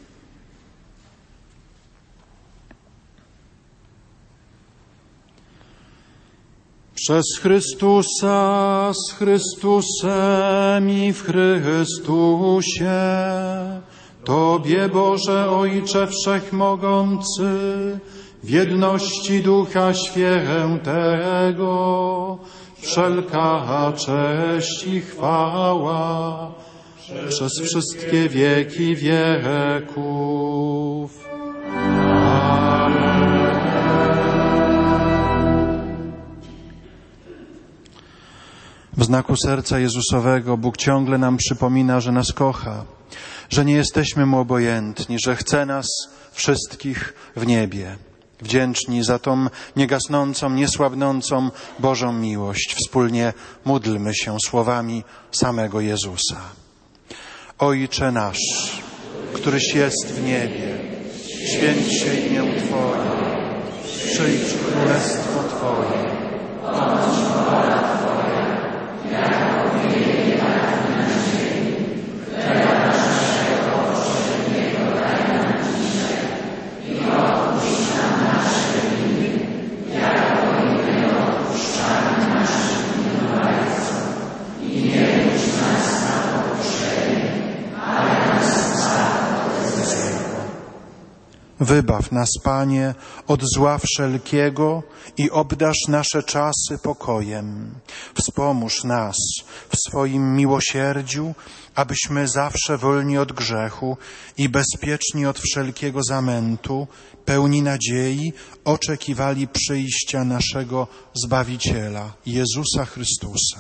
Przez Chrystusa, z Chrystusem i w Chrystusie, Tobie, Boże Ojcze Wszechmogący, w jedności Ducha Świętego, wszelka cześć i chwała przez wszystkie wieki wieków. W znaku serca Jezusowego Bóg ciągle nam przypomina, że nas kocha, że nie jesteśmy Mu obojętni, że chce nas wszystkich w niebie. Wdzięczni za tą niegasnącą, niesłabnącą Bożą miłość, wspólnie módlmy się słowami samego Jezusa. Ojcze nasz, któryś jest w niebie, święć się imię Twoje, przyjdź królestwo Twoje, bądź wola Twoja, jako w niebie, tak i na ziemi. Chleba naszego powszedniego daj nam dzisiaj i odpuść nam nasze winy, jako i my odpuszczamy naszym winowajcom. I nie wódź nas na pokuszenie, ale nas zbaw od złego. Wybaw nas, Panie, od zła wszelkiego i obdarz nasze czasy pokojem. Wspomóż nas w swoim miłosierdziu, abyśmy zawsze wolni od grzechu i bezpieczni od wszelkiego zamętu, pełni nadziei, oczekiwali przyjścia naszego Zbawiciela, Jezusa Chrystusa.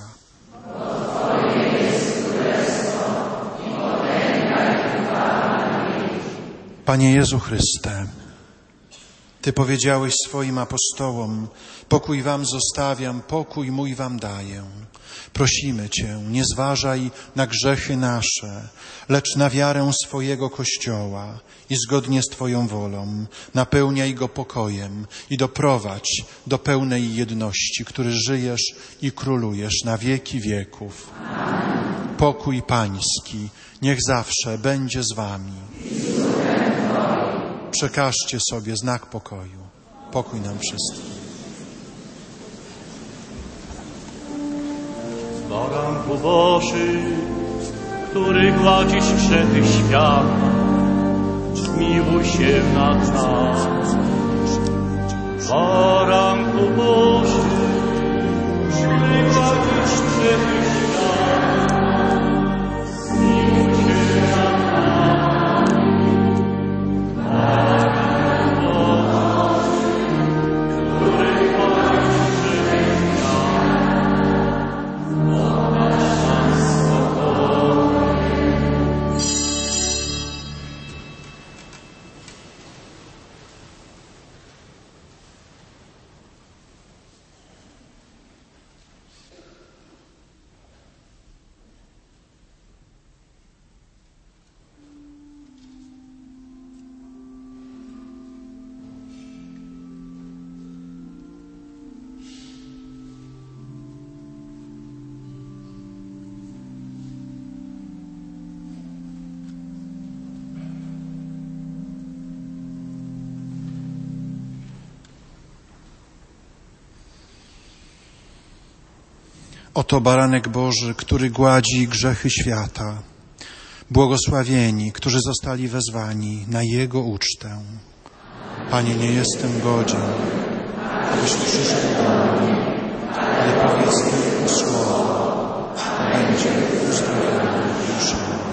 Panie Jezu Chryste, Ty powiedziałeś swoim apostołom, pokój wam zostawiam, pokój mój wam daję. Prosimy Cię, nie zważaj na grzechy nasze, lecz na wiarę swojego Kościoła i zgodnie z Twoją wolą napełniaj go pokojem i doprowadź do pełnej jedności, który żyjesz i królujesz na wieki wieków. Amen. Pokój Pański niech zawsze będzie z Wami. Przekażcie sobie znak pokoju. Pokój nam wszystkim. Baranku Boży, który gładzisz grzechy świata, zmiłuj się nad nami. Baranku Boży, który gładzisz grzechy świata, zmiłuj się nad nami. Baranku Boży, który gładzisz grzechy Oto baranek Boży, który gładzi grzechy świata. Błogosławieni, którzy zostali wezwani na Jego ucztę. Panie, nie jestem godzien, abyś przyszedł do mnie, ale powiedz tylko słowo, a będzie uzdrowiona dusza moja.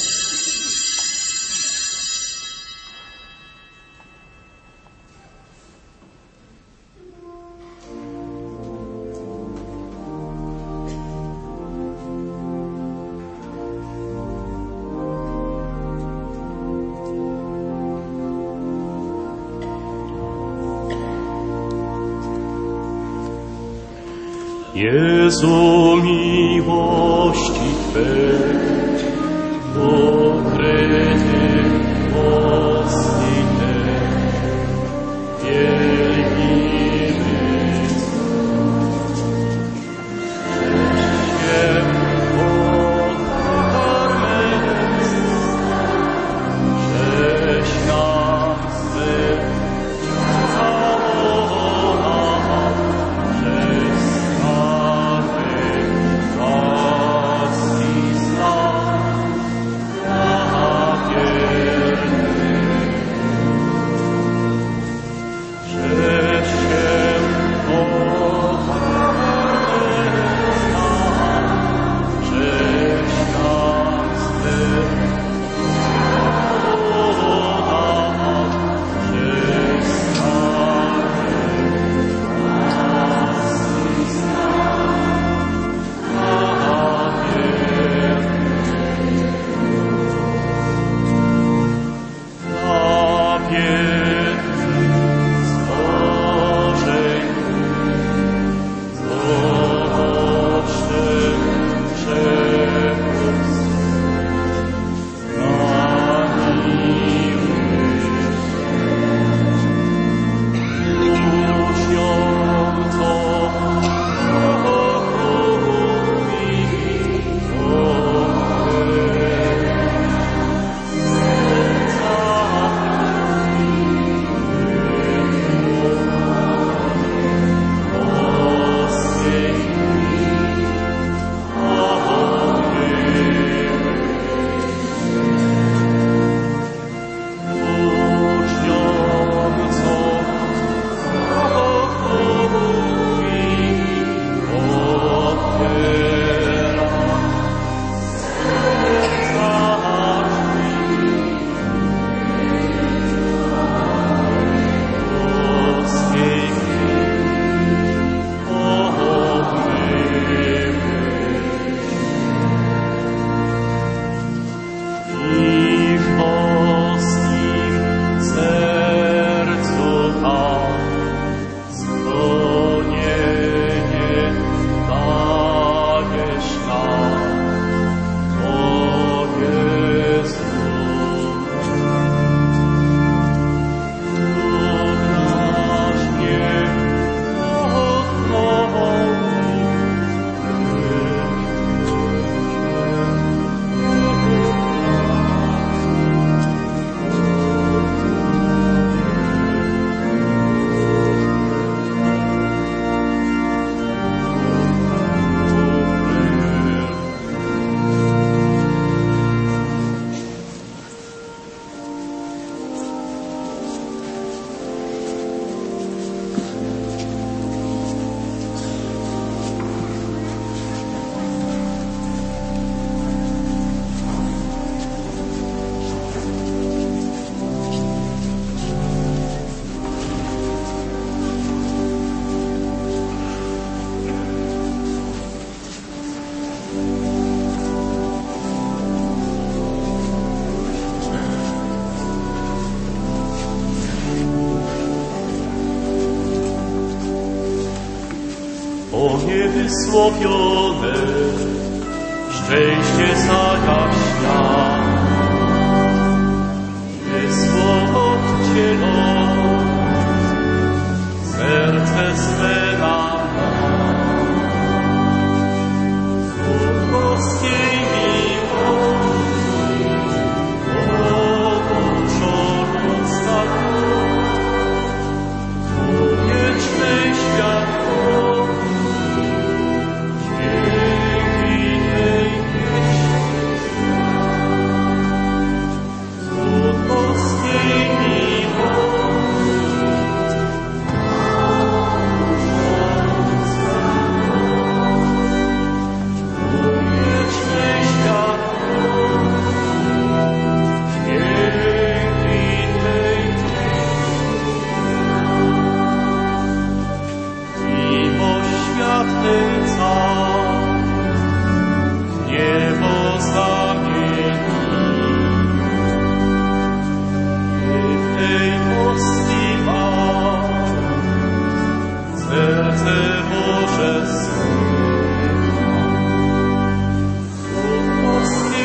Jezu, miłości Twej, ukryty postiny, wielbimy Cię, O niewysłowione szczęście zagaśnia, nie słowo wcielone, serce swe nam Bóg boskiej miłości, połączoną z wiecznej światłości. Ojca, niebo zamieni. Tej mości ma, serce Boże syna. Od mości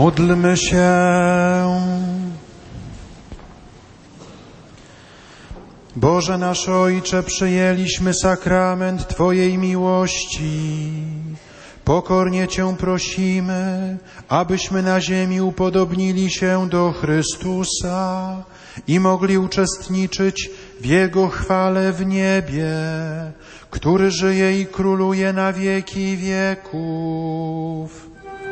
Módlmy się. Boże nasz Ojcze, przyjęliśmy sakrament Twojej miłości. Pokornie Cię prosimy, abyśmy na ziemi upodobnili się do Chrystusa i mogli uczestniczyć w Jego chwale w niebie, który żyje i króluje na wieki wieków.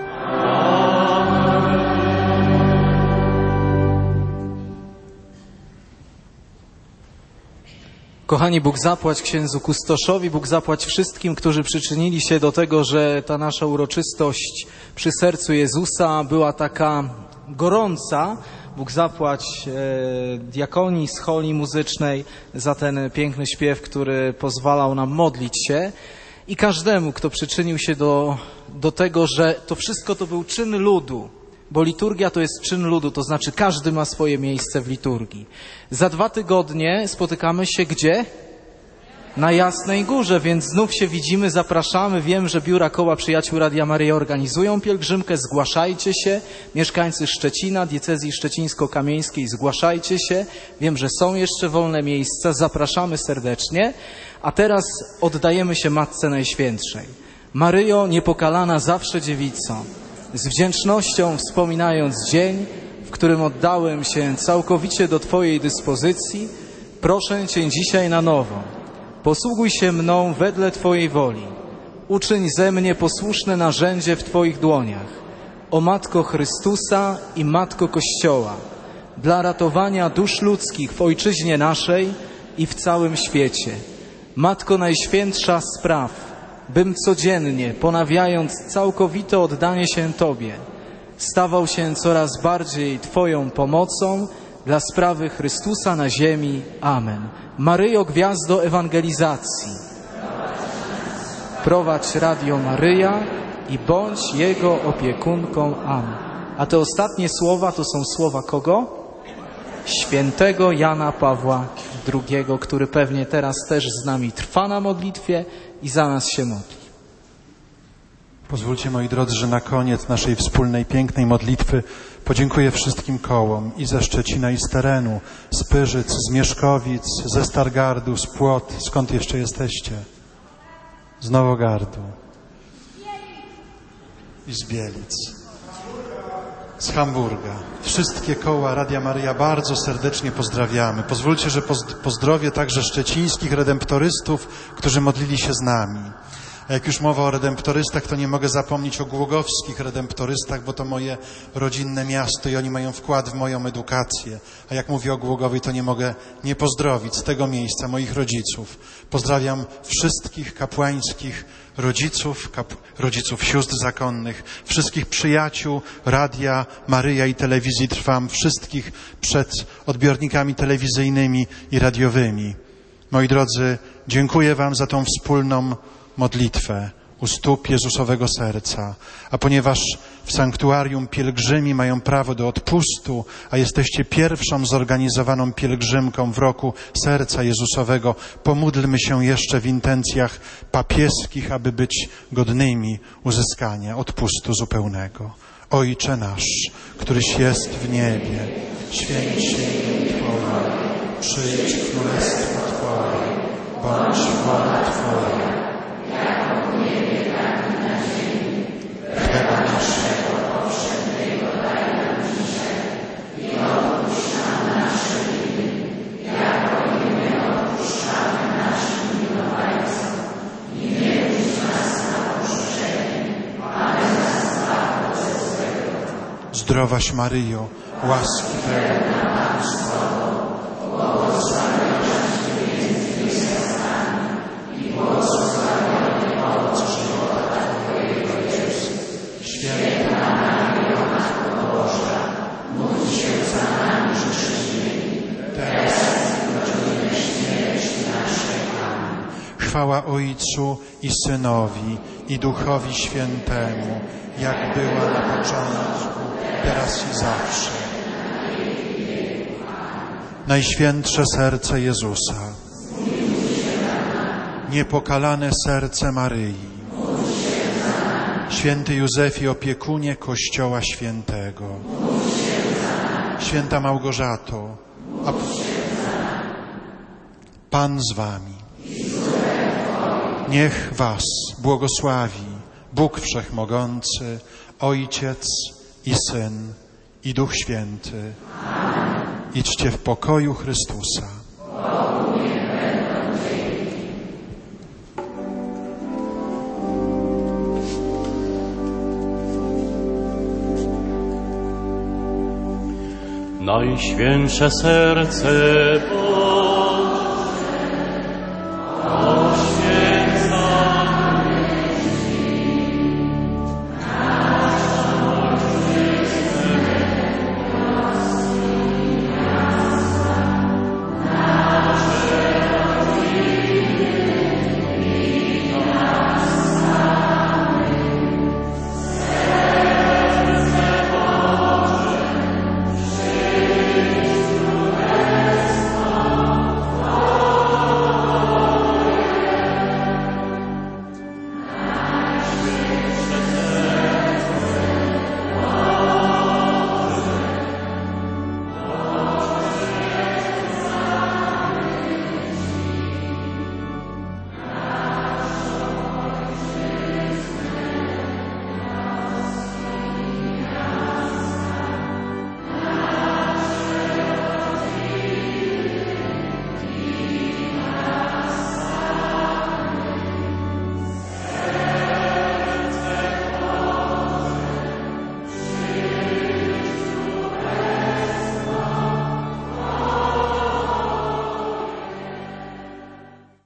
Kochani, Bóg zapłać księdzu kustoszowi, Bóg zapłać wszystkim, którzy przyczynili się do tego, że ta nasza uroczystość przy sercu Jezusa była taka gorąca. Bóg zapłać diakonii z holi muzycznej za ten piękny śpiew, który pozwalał nam modlić się. I każdemu, kto przyczynił się do tego, że to wszystko to był czyn ludu. Bo liturgia to jest czyn ludu, to znaczy każdy ma swoje miejsce w liturgii. Za 2 tygodnie spotykamy się gdzie? Na Jasnej Górze, więc znów się widzimy, zapraszamy. Wiem, że biura Koła Przyjaciół Radia Maryja organizują pielgrzymkę, zgłaszajcie się. Mieszkańcy Szczecina, diecezji szczecińsko-kamieńskiej, zgłaszajcie się. Wiem, że są jeszcze wolne miejsca, zapraszamy serdecznie. A teraz oddajemy się Matce Najświętszej. Maryjo, niepokalana zawsze dziewico, z wdzięcznością wspominając dzień, w którym oddałem się całkowicie do Twojej dyspozycji, proszę Cię dzisiaj na nowo. Posługuj się mną wedle Twojej woli. Uczyń ze mnie posłuszne narzędzie w Twoich dłoniach. O Matko Chrystusa i Matko Kościoła, dla ratowania dusz ludzkich w Ojczyźnie naszej i w całym świecie. Matko Najświętsza spraw, bym codziennie, ponawiając całkowite oddanie się Tobie, stawał się coraz bardziej Twoją pomocą dla sprawy Chrystusa na ziemi. Amen. Maryjo, gwiazdo ewangelizacji, prowadź Radio Maryja i bądź Jego opiekunką. Amen. A te ostatnie słowa to są słowa kogo? Świętego Jana Pawła II, który pewnie teraz też z nami trwa na modlitwie i za nas się modli. Pozwólcie, moi drodzy, że na koniec naszej wspólnej, pięknej modlitwy podziękuję wszystkim kołom i ze Szczecina, i z terenu, z Pyrzyc, z Mieszkowic, ze Stargardu, z Płot. Skąd jeszcze jesteście? Z Nowogardu. I z Bielic. Z Hamburga. Wszystkie koła Radia Maryja bardzo serdecznie pozdrawiamy. Pozwólcie, że pozdrowię także szczecińskich redemptorystów, którzy modlili się z nami. A jak już mowa o redemptorystach, to nie mogę zapomnieć o głogowskich redemptorystach, bo to moje rodzinne miasto i oni mają wkład w moją edukację. A jak mówię o Głogowej, to nie mogę nie pozdrowić z tego miejsca moich rodziców. Pozdrawiam wszystkich kapłańskich rodziców sióstr zakonnych, wszystkich przyjaciół Radia Maryja i Telewizji Trwam, wszystkich przed odbiornikami telewizyjnymi i radiowymi. Moi drodzy, dziękuję Wam za tą wspólną modlitwę u stóp Jezusowego Serca. A ponieważ w sanktuarium pielgrzymi mają prawo do odpustu, a jesteście pierwszą zorganizowaną pielgrzymką w roku Serca Jezusowego, pomódlmy się jeszcze w intencjach papieskich, aby być godnymi uzyskania odpustu zupełnego. Ojcze nasz, któryś jest w niebie, święć się imię Twoje, przyjdź królestwo Twoje, bądź wola Twoja, jako w niebie, tak i na ziemi. Chleba naszego powszedniego daj nam dzisiaj i odpuść nam nasze winy, jako i my odpuszczamy naszym winowajcom. I nie wódź nas na pokuszenie, ale nas zbaw od złego. Zdrowaś Maryjo, łaski pełna Pan z Tobą, błogosławionaś Ty między niewiastami i błogosławiony owoc żywota Twojego Jezus. Święta Maryjo, Matko Boża, módl się za nami grzesznymi, teraz i w godzinę śmierci naszej. Amen. Chwała Ojcu i Synowi i Duchowi Świętemu, jak była na początku, teraz i zawsze. Najświętsze serce Jezusa, niepokalane serce Maryi, Święty Józefie, opiekunie Kościoła Świętego. Święta Małgorzato, Pan z wami. Niech was błogosławi Bóg Wszechmogący, Ojciec i Syn i Duch Święty. Idźcie w pokoju Chrystusa. Najświętsze serce Boże,